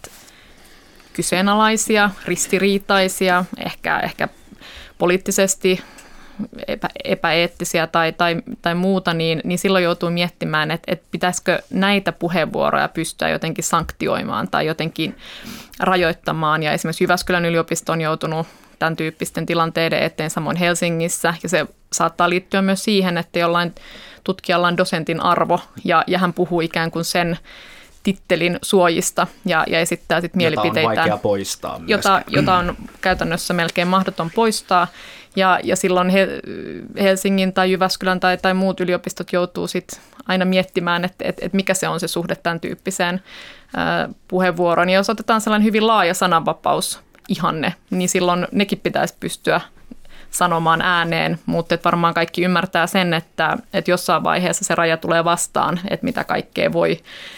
kyseenalaisia, ristiriitaisia, ehkä, ehkä poliittisesti epä, epäeettisiä tai, tai, tai muuta, niin, niin silloin joutuu miettimään, että, että pitäisikö näitä puheenvuoroja pystyä jotenkin sanktioimaan tai jotenkin rajoittamaan. Ja esimerkiksi Jyväskylän yliopisto on joutunut tämän tyyppisten tilanteiden eteen, samoin Helsingissä, ja se saattaa liittyä myös siihen, että jollain tutkijalla on dosentin arvo, ja, ja hän puhuu ikään kuin sen tittelin suojista ja, ja esittää sitten mielipiteitä, jota on vaikea poistaa jota, jota on käytännössä melkein mahdoton poistaa. Ja, ja silloin he, Helsingin tai Jyväskylän tai, tai muut yliopistot joutuu sitten aina miettimään, että et, et mikä se on se suhde tämän tyyppiseen ää, puheenvuoroon. Ja jos otetaan sellainen hyvin laaja sananvapaus ihanne, niin silloin nekin pitäisi pystyä sanomaan ääneen, mutta varmaan kaikki ymmärtää sen, että, että jossain vaiheessa se raja tulee vastaan, että mitä kaikkea voi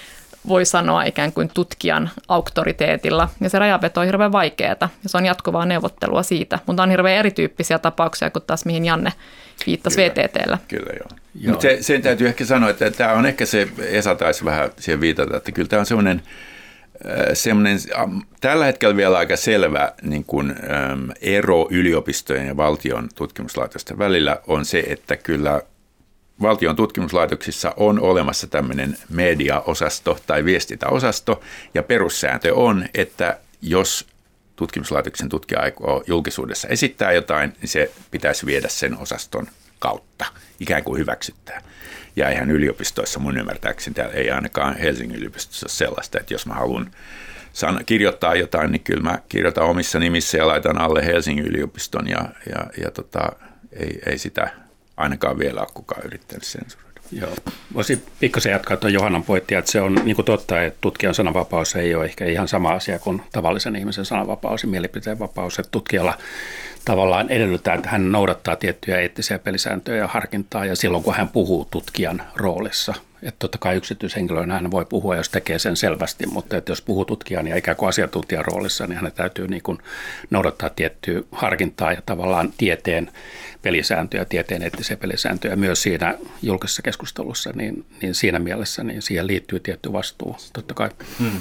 voi sanoa ikään kuin tutkijan auktoriteetilla. Ja se rajaveto on hirveän vaikeaa ja se on jatkuvaa neuvottelua siitä. Mutta on hirveän erityyppisiä tapauksia kuin taas mihin Janne viittasi V T T:llä. Kyllä joo. joo. Mutta se, sen täytyy ehkä sanoa, että tämä on ehkä se, Esa taisi vähän siihen viitata, että kyllä tämä on semmoinen, semmoinen tällä hetkellä vielä aika selvä niin kuin, äm, ero yliopistojen ja valtion tutkimuslaitosten välillä on se, että kyllä valtion tutkimuslaitoksissa on olemassa tämmöinen mediaosasto tai viestintäosasto, ja perussääntö on, että jos tutkimuslaitoksen tutkija aikoo julkisuudessa esittää jotain, niin se pitäisi viedä sen osaston kautta, ikään kuin hyväksyttää. Ja eihän yliopistoissa mun ymmärtääkseni, täällä ei ainakaan Helsingin yliopistossa sellaista, että jos mä haluan san- kirjoittaa jotain, niin kyllä mä kirjoitan omissa nimissä ja laitan alle Helsingin yliopiston, ja, ja, ja tota, ei, ei sitä ainakaan vielä ole kukaan yrittänyt sensuroida. Joo. Voisin pikkasen jatkaa tuon Johannan pointtia, että se on niin kuin totta, että tutkijan sananvapaus ei ole ehkä ihan sama asia kuin tavallisen ihmisen sananvapaus ja mielipiteen vapaus. Että tutkijalla tavallaan edellyttää, että hän noudattaa tiettyjä eettisiä pelisääntöjä ja harkintaa, ja silloin kun hän puhuu tutkijan roolissa. Että totta kai yksityishenkilöönä hän voi puhua, jos tekee sen selvästi, mutta että jos puhuu tutkijan ja ikään kuin asiantuntijan roolissa, niin hänen täytyy niin kuin noudattaa tiettyä harkintaa ja tavallaan tieteen pelisääntöjä, tieteen eettisiä pelisääntöjä myös siinä julkisessa keskustelussa, niin, niin siinä mielessä niin siihen liittyy tietty vastuu, totta kai. Hmm.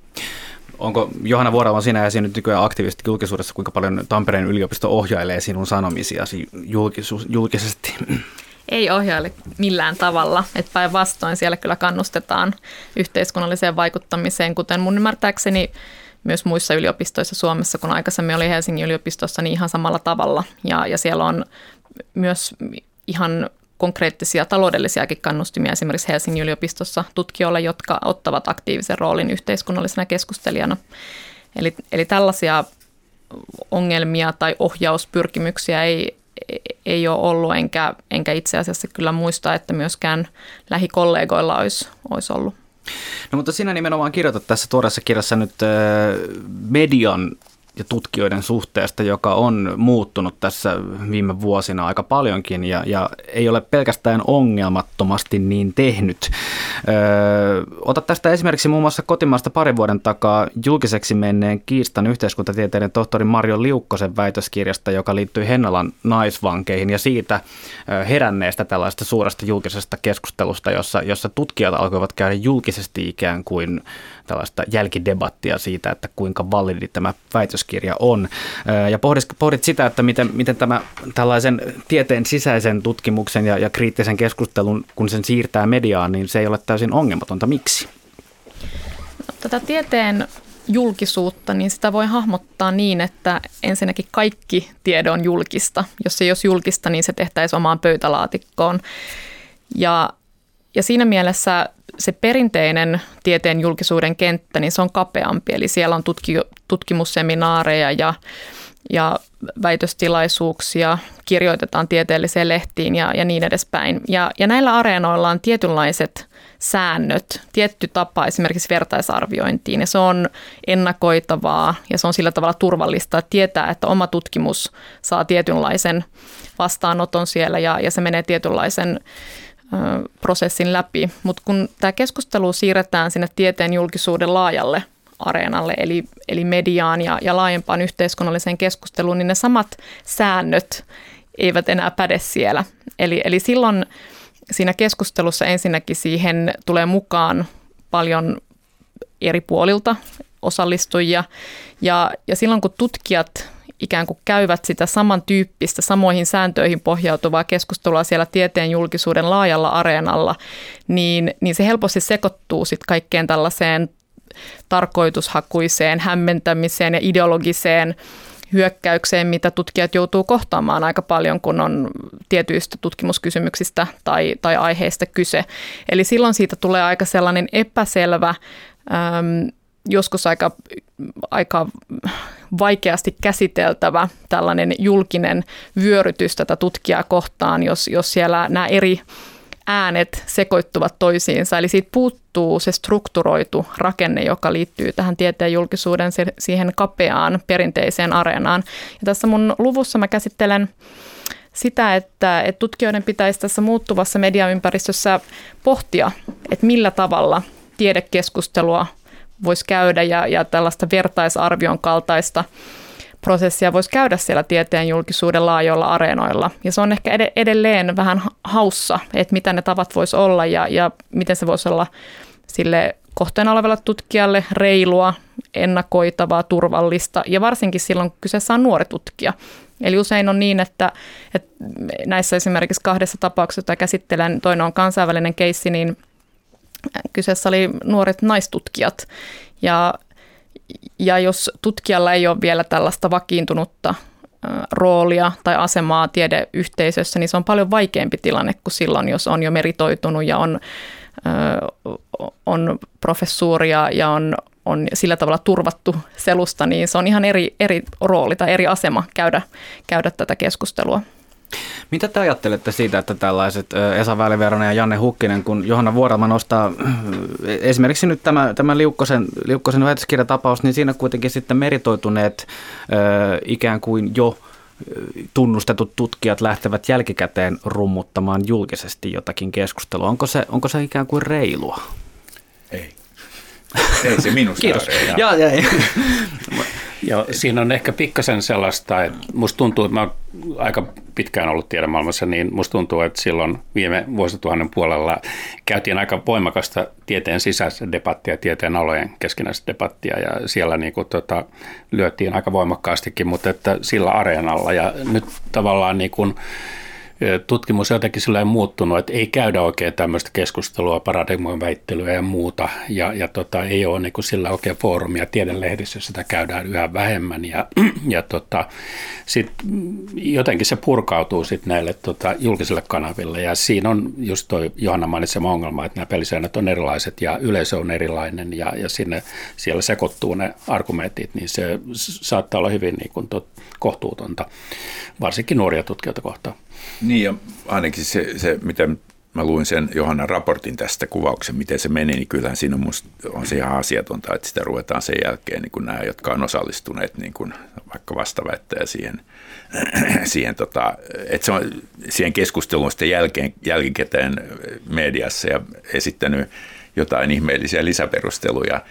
Onko Johanna Vuorelma sinä ja nyt nykyään aktiivisesti julkisuudessa, kuinka paljon Tampereen yliopisto ohjailee sinun sanomisiasi julkisu- julkisesti? Ei ohjaile millään tavalla, että päinvastoin siellä kyllä kannustetaan yhteiskunnalliseen vaikuttamiseen, kuten mun ymmärtääkseni myös muissa yliopistoissa Suomessa, kun aikaisemmin oli Helsingin yliopistossa, niin ihan samalla tavalla. Ja, ja siellä on myös ihan konkreettisia taloudellisiakin kannustimia esimerkiksi Helsingin yliopistossa tutkijoille, jotka ottavat aktiivisen roolin yhteiskunnallisena keskustelijana. Eli, eli tällaisia ongelmia tai ohjauspyrkimyksiä ei, ei ole ollut, enkä, enkä itse asiassa kyllä muista, että myöskään lähikollegoilla olisi, olisi ollut. No mutta sinä nimenomaan kirjoitat tässä tuoreessa kirjassa nyt median ja tutkijoiden suhteesta, joka on muuttunut tässä viime vuosina aika paljonkin ja, ja ei ole pelkästään ongelmattomasti niin tehnyt. Öö, ota tästä esimerkiksi muun muassa kotimaasta parin vuoden takaa julkiseksi menneen kiistan yhteiskuntatieteiden tohtori Marjo Liukkosen väitöskirjasta, joka liittyy Hennalan naisvankeihin ja siitä heränneestä tällaista suuresta julkisesta keskustelusta, jossa, jossa tutkijat alkoivat käydä julkisesti ikään kuin tällaista jälkidebattia siitä, että kuinka validi tämä väitöskirja on. Ja pohdit, pohdit sitä, että miten, miten tämä tällaisen tieteen sisäisen tutkimuksen ja, ja kriittisen keskustelun, kun sen siirtää mediaan, niin se ei ole täysin ongelmatonta. Miksi? No, tätä tieteen julkisuutta, niin sitä voi hahmottaa niin, että ensinnäkin kaikki tiede on julkista. Jos se ei olisi julkista, niin se tehtäisiin omaan pöytälaatikkoon. Ja, ja siinä mielessä se perinteinen tieteen julkisuuden kenttä, niin se on kapeampi. Eli siellä on tutki, tutkimusseminaareja ja, ja väitöstilaisuuksia, kirjoitetaan tieteelliseen lehtiin ja, ja niin edespäin. Ja, ja näillä areenoilla on tietynlaiset säännöt, tietty tapa esimerkiksi vertaisarviointiin, ja se on ennakoitavaa ja se on sillä tavalla turvallista, että tietää, että oma tutkimus saa tietynlaisen vastaanoton siellä ja, ja se menee tietynlaisen ö, prosessin läpi. Mutta kun tämä keskustelu siirretään sinne tieteen julkisuuden laajalle areenalle, eli, eli mediaan ja, ja laajempaan yhteiskunnalliseen keskusteluun, niin ne samat säännöt eivät enää päde siellä. Eli, eli silloin siinä keskustelussa ensinnäkin siihen tulee mukaan paljon eri puolilta osallistujia ja, ja silloin kun tutkijat ikään kuin käyvät sitä samantyyppistä, samoihin sääntöihin pohjautuvaa keskustelua siellä tieteen julkisuuden laajalla areenalla, niin, niin se helposti sekoittuu sitten kaikkeen tällaiseen tarkoitushakuiseen, hämmentämiseen ja ideologiseen hyökkäykseen, mitä tutkijat joutuu kohtaamaan aika paljon, kun on tietyistä tutkimuskysymyksistä tai, tai aiheista kyse. Eli silloin siitä tulee aika sellainen epäselvä, äm, joskus aika, aika vaikeasti käsiteltävä tällainen julkinen vyörytys tätä tutkijaa kohtaan, jos, jos siellä nämä eri äänet sekoittuvat toisiinsa. Eli siitä puuttuu se strukturoitu rakenne, joka liittyy tähän tieteen julkisuuden siihen kapeaan perinteiseen areenaan. Ja tässä mun luvussa mä käsittelen sitä, että, että tutkijoiden pitäisi tässä muuttuvassa mediaympäristössä pohtia, että millä tavalla tiedekeskustelua voisi käydä ja, ja tällaista vertaisarvion kaltaista prosessia voisi käydä siellä tieteen julkisuuden laajoilla areenoilla. Ja se on ehkä edelleen vähän haussa, että mitä ne tavat voisi olla ja, ja miten se voisi olla sille kohteena olevalle tutkijalle reilua, ennakoitavaa, turvallista ja varsinkin silloin, kun kyseessä on nuori tutkija. Eli usein on niin, että, että näissä esimerkiksi kahdessa tapauksessa, joita käsittelen, toinen on kansainvälinen keissi, niin kyseessä oli nuoret naistutkijat ja Ja jos tutkijalla ei ole vielä tällaista vakiintunutta roolia tai asemaa tiedeyhteisössä, niin se on paljon vaikeampi tilanne kuin silloin, jos on jo meritoitunut ja on, on professuuria ja on, on sillä tavalla turvattu selusta, niin se on ihan eri, eri rooli tai eri asema käydä, käydä tätä keskustelua. Mitä te ajattelette siitä, että tällaiset Esa Väliveronen ja Janne Hukkinen, kun Johanna Vuorelma nostaa esimerkiksi nyt tämä, tämä Liukkosen, Liukkosen väitöskirjatapaus, niin siinä kuitenkin sitten meritoituneet ikään kuin jo tunnustetut tutkijat lähtevät jälkikäteen rummuttamaan julkisesti jotakin keskustelua. Onko se, onko se ikään kuin reilua? Ei. Ei se minusta. Kiitos. Ja, ja, ja. Ja siinä on ehkä pikkasen sellaista, että musta tuntuu, että mä oon aika pitkään ollut tiedemaailmassa, niin musta tuntuu, että silloin viime vuosituhannen puolella käytiin aika voimakasta tieteen sisäistä debattia, tieteen alojen keskinäistä debattia ja siellä niin kuin tota, lyötiin aika voimakkaastikin, mutta että sillä areenalla ja nyt tavallaan niin kuin tutkimus on jotenkin silleen muuttunut, että ei käydä oikein tämmöistä keskustelua, paradigmojen väittelyä ja muuta, ja, ja tota, ei ole niin kuin sillä oikein foorumia. Tiedelehdissä sitä käydään yhä vähemmän, ja, ja tota, sit jotenkin se purkautuu sit näille tota, julkisille kanaville, ja siinä on just toi Johanna mainitsema ongelma, että nämä pelisäännöt on erilaiset, ja yleisö on erilainen, ja, ja sinne, siellä sekoittuu ne argumentit, niin se saattaa olla hyvin niin kuin tot, kohtuutonta, varsinkin nuoria tutkijoita kohtaan. Niin ja ainakin se, se, mitä mä luin sen Johannan raportin tästä kuvauksen, miten se meni, niin kyllähän siinä on, musta, on se ihan asiatonta, että sitä ruvetaan sen jälkeen, niin kuin nämä, jotka on osallistuneet, niin kuin vaikka vastaväittäjä siihen, siihen, tota, että se on siihen keskusteluun sitten jälkeen, jälkikäteen mediassa ja esittänyt jotain ihmeellisiä lisäperusteluja,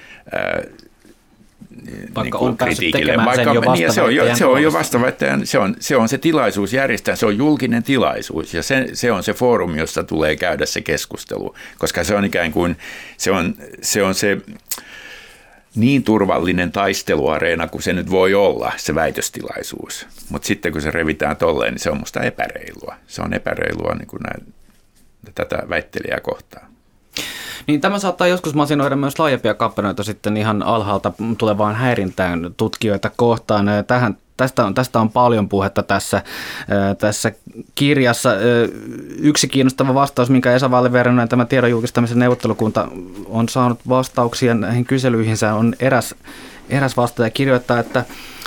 Vaikka niin on päässyt tekemään Vaikka, sen jo niin, se on jo, se on jo vastaväittäjän, se on, se on se tilaisuus järjestää, se on julkinen tilaisuus ja se, se on se foorumi, jossa tulee käydä se keskustelu, koska se on ikään kuin, se on se, on se niin turvallinen taisteluareena kuin se nyt voi olla, se väitöstilaisuus. Mutta sitten kun se revitään tolleen, niin se on musta epäreilua. Se on epäreilua niin kuin näin, tätä väittelijää kohtaan. Niin tämä saattaa joskus masinoida myös laajempia kampanjoita sitten ihan alhaalta tulevaan häirintään tutkijoita kohtaan. Tähän, tästä, on, tästä on paljon puhetta tässä, tässä kirjassa. Yksi kiinnostava vastaus, minkä Esa Valli-Vernonen, tämä tiedon julkistamisen neuvottelukunta on saanut vastauksia näihin kyselyihinsä, on eräs, eräs vastaaja kirjoittaa, että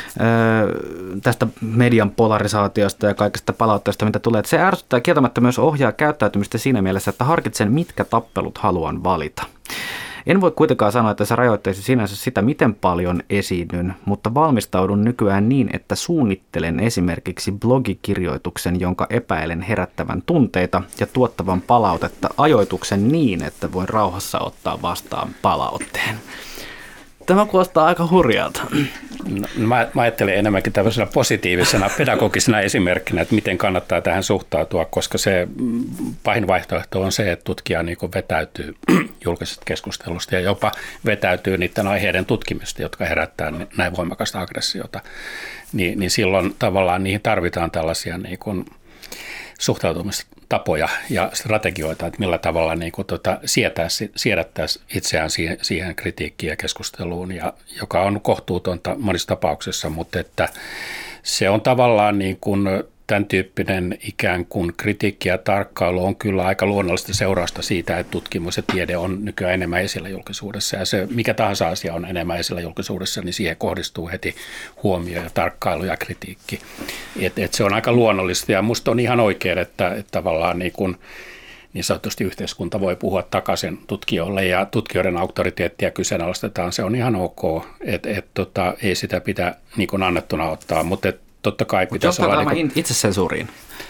tästä median polarisaatiosta ja kaikesta palautteesta, mitä tulee. Että se ärsyttää kieltämättä myös ohjaa käyttäytymistä siinä mielessä, että harkitsen, mitkä tappelut haluan valita. En voi kuitenkaan sanoa, että se rajoittaisi sinänsä sitä, miten paljon esiinnyn, mutta valmistaudun nykyään niin, että suunnittelen esimerkiksi blogikirjoituksen, jonka epäilen herättävän tunteita ja tuottavan palautetta ajoituksen niin, että voin rauhassa ottaa vastaan palautteen. Tämä kuulostaa aika hurjalta. No, mä, mä ajattelen enemmänkin tämmöisenä positiivisena pedagogisena esimerkkinä, että miten kannattaa tähän suhtautua, koska se pahin vaihtoehto on se, että tutkija niin kuin vetäytyy julkisesta keskustelusta ja jopa vetäytyy niiden aiheiden tutkimista, jotka herättää näin voimakasta aggressiota. Ni, niin silloin tavallaan niihin tarvitaan tällaisia niin kuin suhtautumistapoja ja strategioita, että millä tavalla niin kuin, tuota, siedättäisiin itseään siihen, siihen kritiikkiin ja keskusteluun, ja, joka on kohtuutonta monissa tapauksissa, mutta että se on tavallaan niin kuin tämän tyyppinen ikään kuin kritiikki ja tarkkailu on kyllä aika luonnollista seurausta siitä, että tutkimus ja tiede on nykyään enemmän esillä julkisuudessa. Ja se, mikä tahansa asia on enemmän esillä julkisuudessa, niin siihen kohdistuu heti huomio ja tarkkailu ja kritiikki. Et, et se on aika luonnollista ja musta on ihan oikein, että, että tavallaan niin kuin niin sanotusti yhteiskunta voi puhua takaisin tutkijoille ja tutkijoiden auktoriteettia kyseenalaistetaan. Se on ihan ok, että et, tota, ei sitä pitää niin kuin annettuna ottaa, mutta et, totta kai pitäisi olla... Johtaako tämä itsesensuuriin?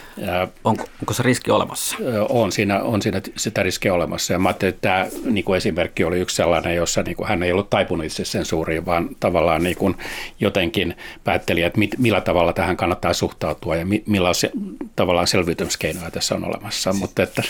Onko, onko se riski olemassa? On siinä, on siinä sitä riskiä olemassa. Ja mä ajattelin, että tämä niin kuin esimerkki oli yksi sellainen, jossa niin kuin hän ei ollut taipunut itsesensuuriin, vaan tavallaan niin kuin jotenkin päätteli, että mit, millä tavalla tähän kannattaa suhtautua ja mi, millä se, tavallaan selviytymiskeinoja tässä on olemassa. Mutta että...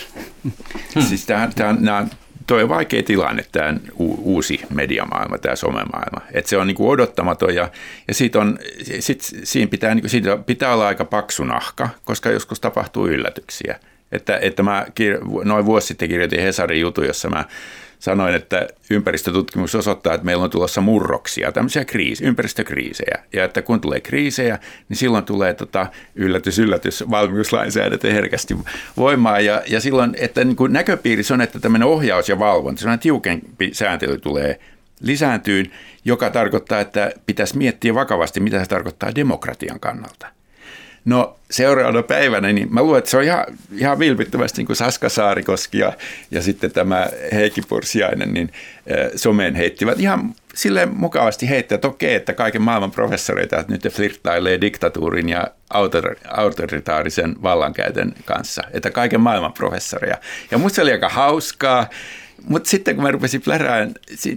Siis tähän, tähän, nämä Tuo on vaikea tilanne, tämä uusi mediamaailma, tämä somemaailma. Että se on niin kuin odottamaton ja, ja siitä, on, sit, siinä pitää, niin kuin, siitä pitää olla aika paksu nahka, koska joskus tapahtuu yllätyksiä. Että, että mä noin vuosi sitten kirjoitin Hesarin jutun, jossa mä sanoin, että ympäristötutkimus osoittaa, että meillä on tulossa murroksia, tämmöisiä kriisi, ympäristökriisejä. Ja että kun tulee kriisejä, niin silloin tulee tota, yllätys, yllätys, valmiuslainsäädäntö herkästi voimaan. Ja, ja silloin, että niin kuin näköpiirissä on, että tämmöinen ohjaus ja valvonta, sellainen tiukempi sääntely tulee lisääntyyn, joka tarkoittaa, että pitäisi miettiä vakavasti, mitä se tarkoittaa demokratian kannalta. No seuraavana päivänä, niin mä luulen, että se on ihan, ihan vilpittömästi niin kuin Saska Saarikoski ja, ja sitten tämä Heikki Pursiainen, niin äh, someen heittivät ihan silleen mukavasti heittää, että okei, että kaiken maailman professoreita, että nyt flirttailee diktatuurin ja autor, autoritaarisen vallankäytön kanssa, että kaiken maailman professoreja. Ja musta se oli aika hauskaa, mutta sitten kun mä rupesin plärään,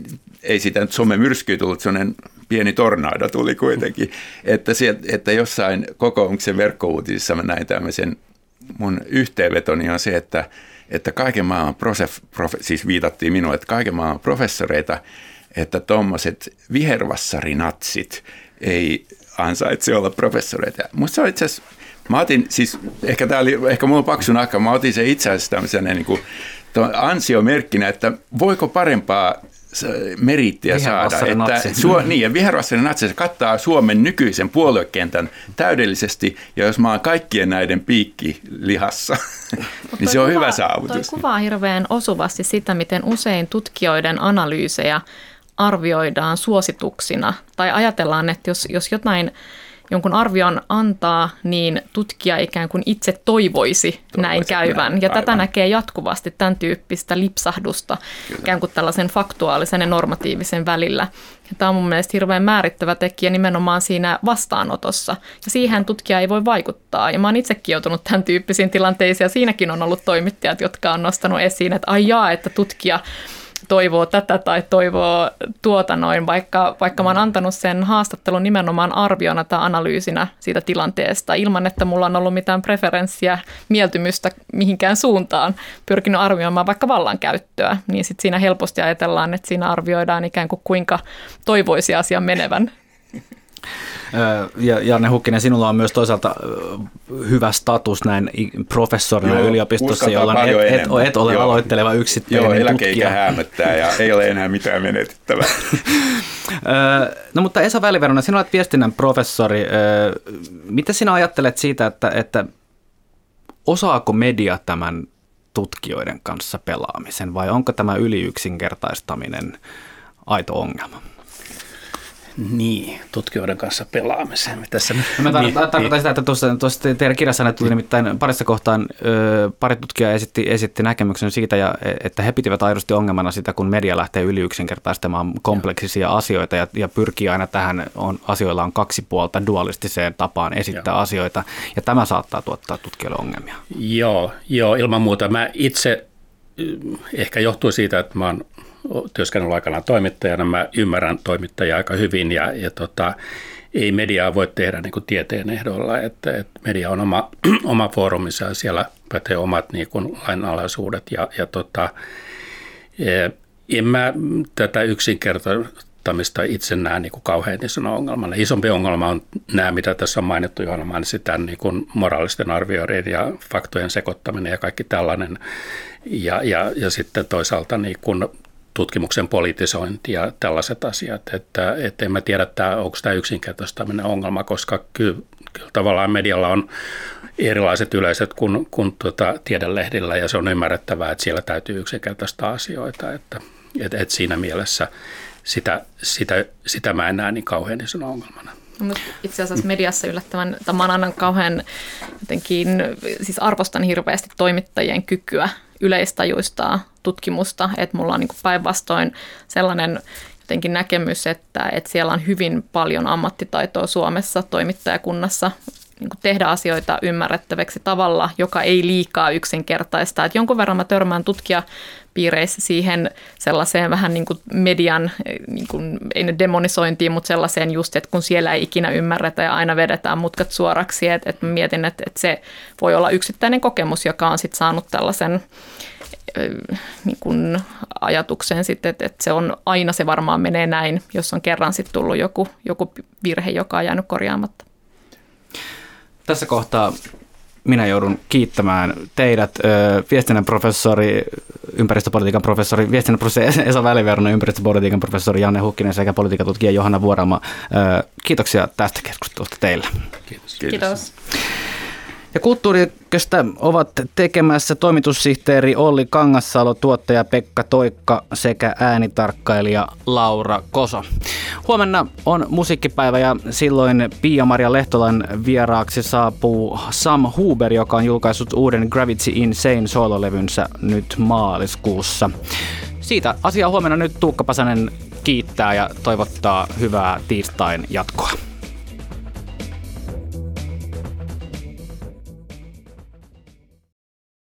ei siitä nyt somemyrskyä tullut, sellainen pieni tornado tuli kuitenkin, että, sieltä, että jossain kokoomuksen verkkouutisissa mä näin tämmöisen, mun yhteenvetoni on se, että, että kaiken maailman, prosef, profe, siis viitattiin minulle, että kaiken maailman professoreita, että tommoset vihervassarinatsit ei ansaitse olla professoreita. Musta se on itse asiassa, mä otin, siis ehkä tää oli, ehkä mulla on paksu nakka, mä otin sen itse asiassa tämmöisenä niin kuin ansiomerkkinä, että voiko parempaa meriittiä saada, että Suo, niin, ja vihervassainen natsi, se kattaa Suomen nykyisen puoluekentän täydellisesti, ja jos mä oon kaikkien näiden piikki lihassa, niin se on kuva, hyvä saavutus. Toi kuvaa hirveän osuvasti sitä, miten usein tutkijoiden analyysejä arvioidaan suosituksina, tai ajatellaan, että jos, jos jotain jonkun arvion antaa, niin tutkija ikään kuin itse toivoisi, toivoisi näin käyvän. Näin. Ja aivan. Tätä näkee jatkuvasti tämän tyyppistä lipsahdusta Kyllä. ikään kuin tällaisen faktuaalisen ja normatiivisen välillä. Ja tämä on mun mielestä hirveän määrittävä tekijä nimenomaan siinä vastaanotossa. Ja siihen tutkija ei voi vaikuttaa. Ja mä oon itsekin joutunut tämän tyyppisiin tilanteisiin, ja siinäkin on ollut toimittajat, jotka on nostanut esiin, että ai jaa, että tutkija toivoo tätä tai toivoo tuota noin, vaikka, vaikka mä oon antanut sen haastattelun nimenomaan arviona tai analyysinä siitä tilanteesta, ilman että mulla on ollut mitään preferenssiä, mieltymystä mihinkään suuntaan, pyrkinyt arvioimaan vaikka vallankäyttöä, niin sitten siinä helposti ajatellaan, että siinä arvioidaan ikään kuin kuinka toivoisi asian menevän. Ja Janne Hukkinen, sinulla on myös toisaalta hyvä status näin professorina Joo, yliopistossa, jolloin et, et, et ole Joo. aloitteleva yksittäinen tutkija. Joo, eläkeikä häämöttää ja ei ole enää mitään menetettävää. No mutta Esa Väliveronen, sinä olet viestinnän professori. Mitä sinä ajattelet siitä, että, että osaako media tämän tutkijoiden kanssa pelaamisen vai onko tämä yliyksinkertaistaminen aito ongelma? Niin, tutkijoiden kanssa pelaamiseen. Tässä mä tar- niin, tarkoitan niin. sitä, että tuossa, tuossa teidän kirjassanne tuli nimittäin parissa kohtaan ö, pari tutkijaa esitti, esitti näkemyksen siitä, ja, että he pitivät aidosti ongelmana sitä, kun media lähtee yliyksinkertaistamaan kompleksisia ja. asioita ja, ja pyrkii aina tähän, on, asioilla on kaksi puolta dualistiseen tapaan esittää ja. asioita, ja tämä saattaa tuottaa tutkijoille ongelmia. Joo, joo, ilman muuta. Mä itse ehkä johtuu siitä, että mä oon työskennellyt aikanaan toimittajana, mä ymmärrän toimittajia aika hyvin ja, ja tota, ei mediaa voi tehdä niin kuin tieteen ehdoilla, että, että media on oma, oma foorumissa ja siellä pätee omat niin kuin lainalaisuudet ja, ja tota, en mä tätä yksinkertaistamista itse näe niin kuin kauhean isona ongelmana. Isompi ongelma on nämä, mitä tässä on mainittu, Johanna mainitsi tämän niin kuin moraalisten arvioiden ja faktojen sekoittaminen ja kaikki tällainen ja, ja, ja sitten toisaalta niin kuin tutkimuksen politisointi ja tällaiset asiat, että, että en mä tiedä, että onko tämä yksinkertaistaminen ongelma, koska kyllä, kyllä tavallaan medialla on erilaiset yleisöt kuin, kuin tuota tiedelehdillä ja se on ymmärrettävää, että siellä täytyy yksinkertaistaa asioita, että, että, että siinä mielessä sitä, sitä, sitä mä en näe niin kauhean isona ongelmana. Itse asiassa mediassa yllättävän, tai mä annan kauhean jotenkin, siis arvostan hirveästi toimittajien kykyä yleistajuistaa tutkimusta, että mulla on niin kuin päinvastoin sellainen jotenkin näkemys, että, että siellä on hyvin paljon ammattitaitoa Suomessa toimittajakunnassa niin kuin tehdä asioita ymmärrettäväksi tavalla, joka ei liikaa yksinkertaista. Että jonkun verran mä törmään tutkijapiireissä siihen sellaiseen vähän niin kuin median, niin kuin, ei nyt demonisointiin, mutta sellaiseen just, että kun siellä ei ikinä ymmärretä ja aina vedetään mutkat suoraksi, että, että mä mietin, että, että se voi olla yksittäinen kokemus, joka on sitten saanut tällaisen niin kuin ajatuksen sitten, että, että se on aina se varmaan menee näin, jos on kerran sitten tullut joku, joku virhe, joka on jäänyt korjaamatta. Tässä kohtaa minä joudun kiittämään teidät, viestinnän professori, ympäristöpolitiikan professori, viestinnän professori Esa Väliveronen, ympäristöpolitiikan professori Janne Hukkinen sekä politiikatutkija Johanna Vuorelma. Kiitoksia tästä keskustelusta teille. Kiitos. Kiitos. Kiitos. Ja Kulttuuriykköstä ovat tekemässä toimitussihteeri Olli Kangassalo, tuottaja Pekka Toikka sekä äänitarkkailija Laura Koso. Huomenna on musiikkipäivä ja silloin Pia-Maria Lehtolan vieraaksi saapuu Sam Huber, joka on julkaissut uuden Gravity Insane sololevynsä nyt maaliskuussa. Siitä asiaa huomenna nyt Tuukka Pasanen kiittää ja toivottaa hyvää tiistain jatkoa.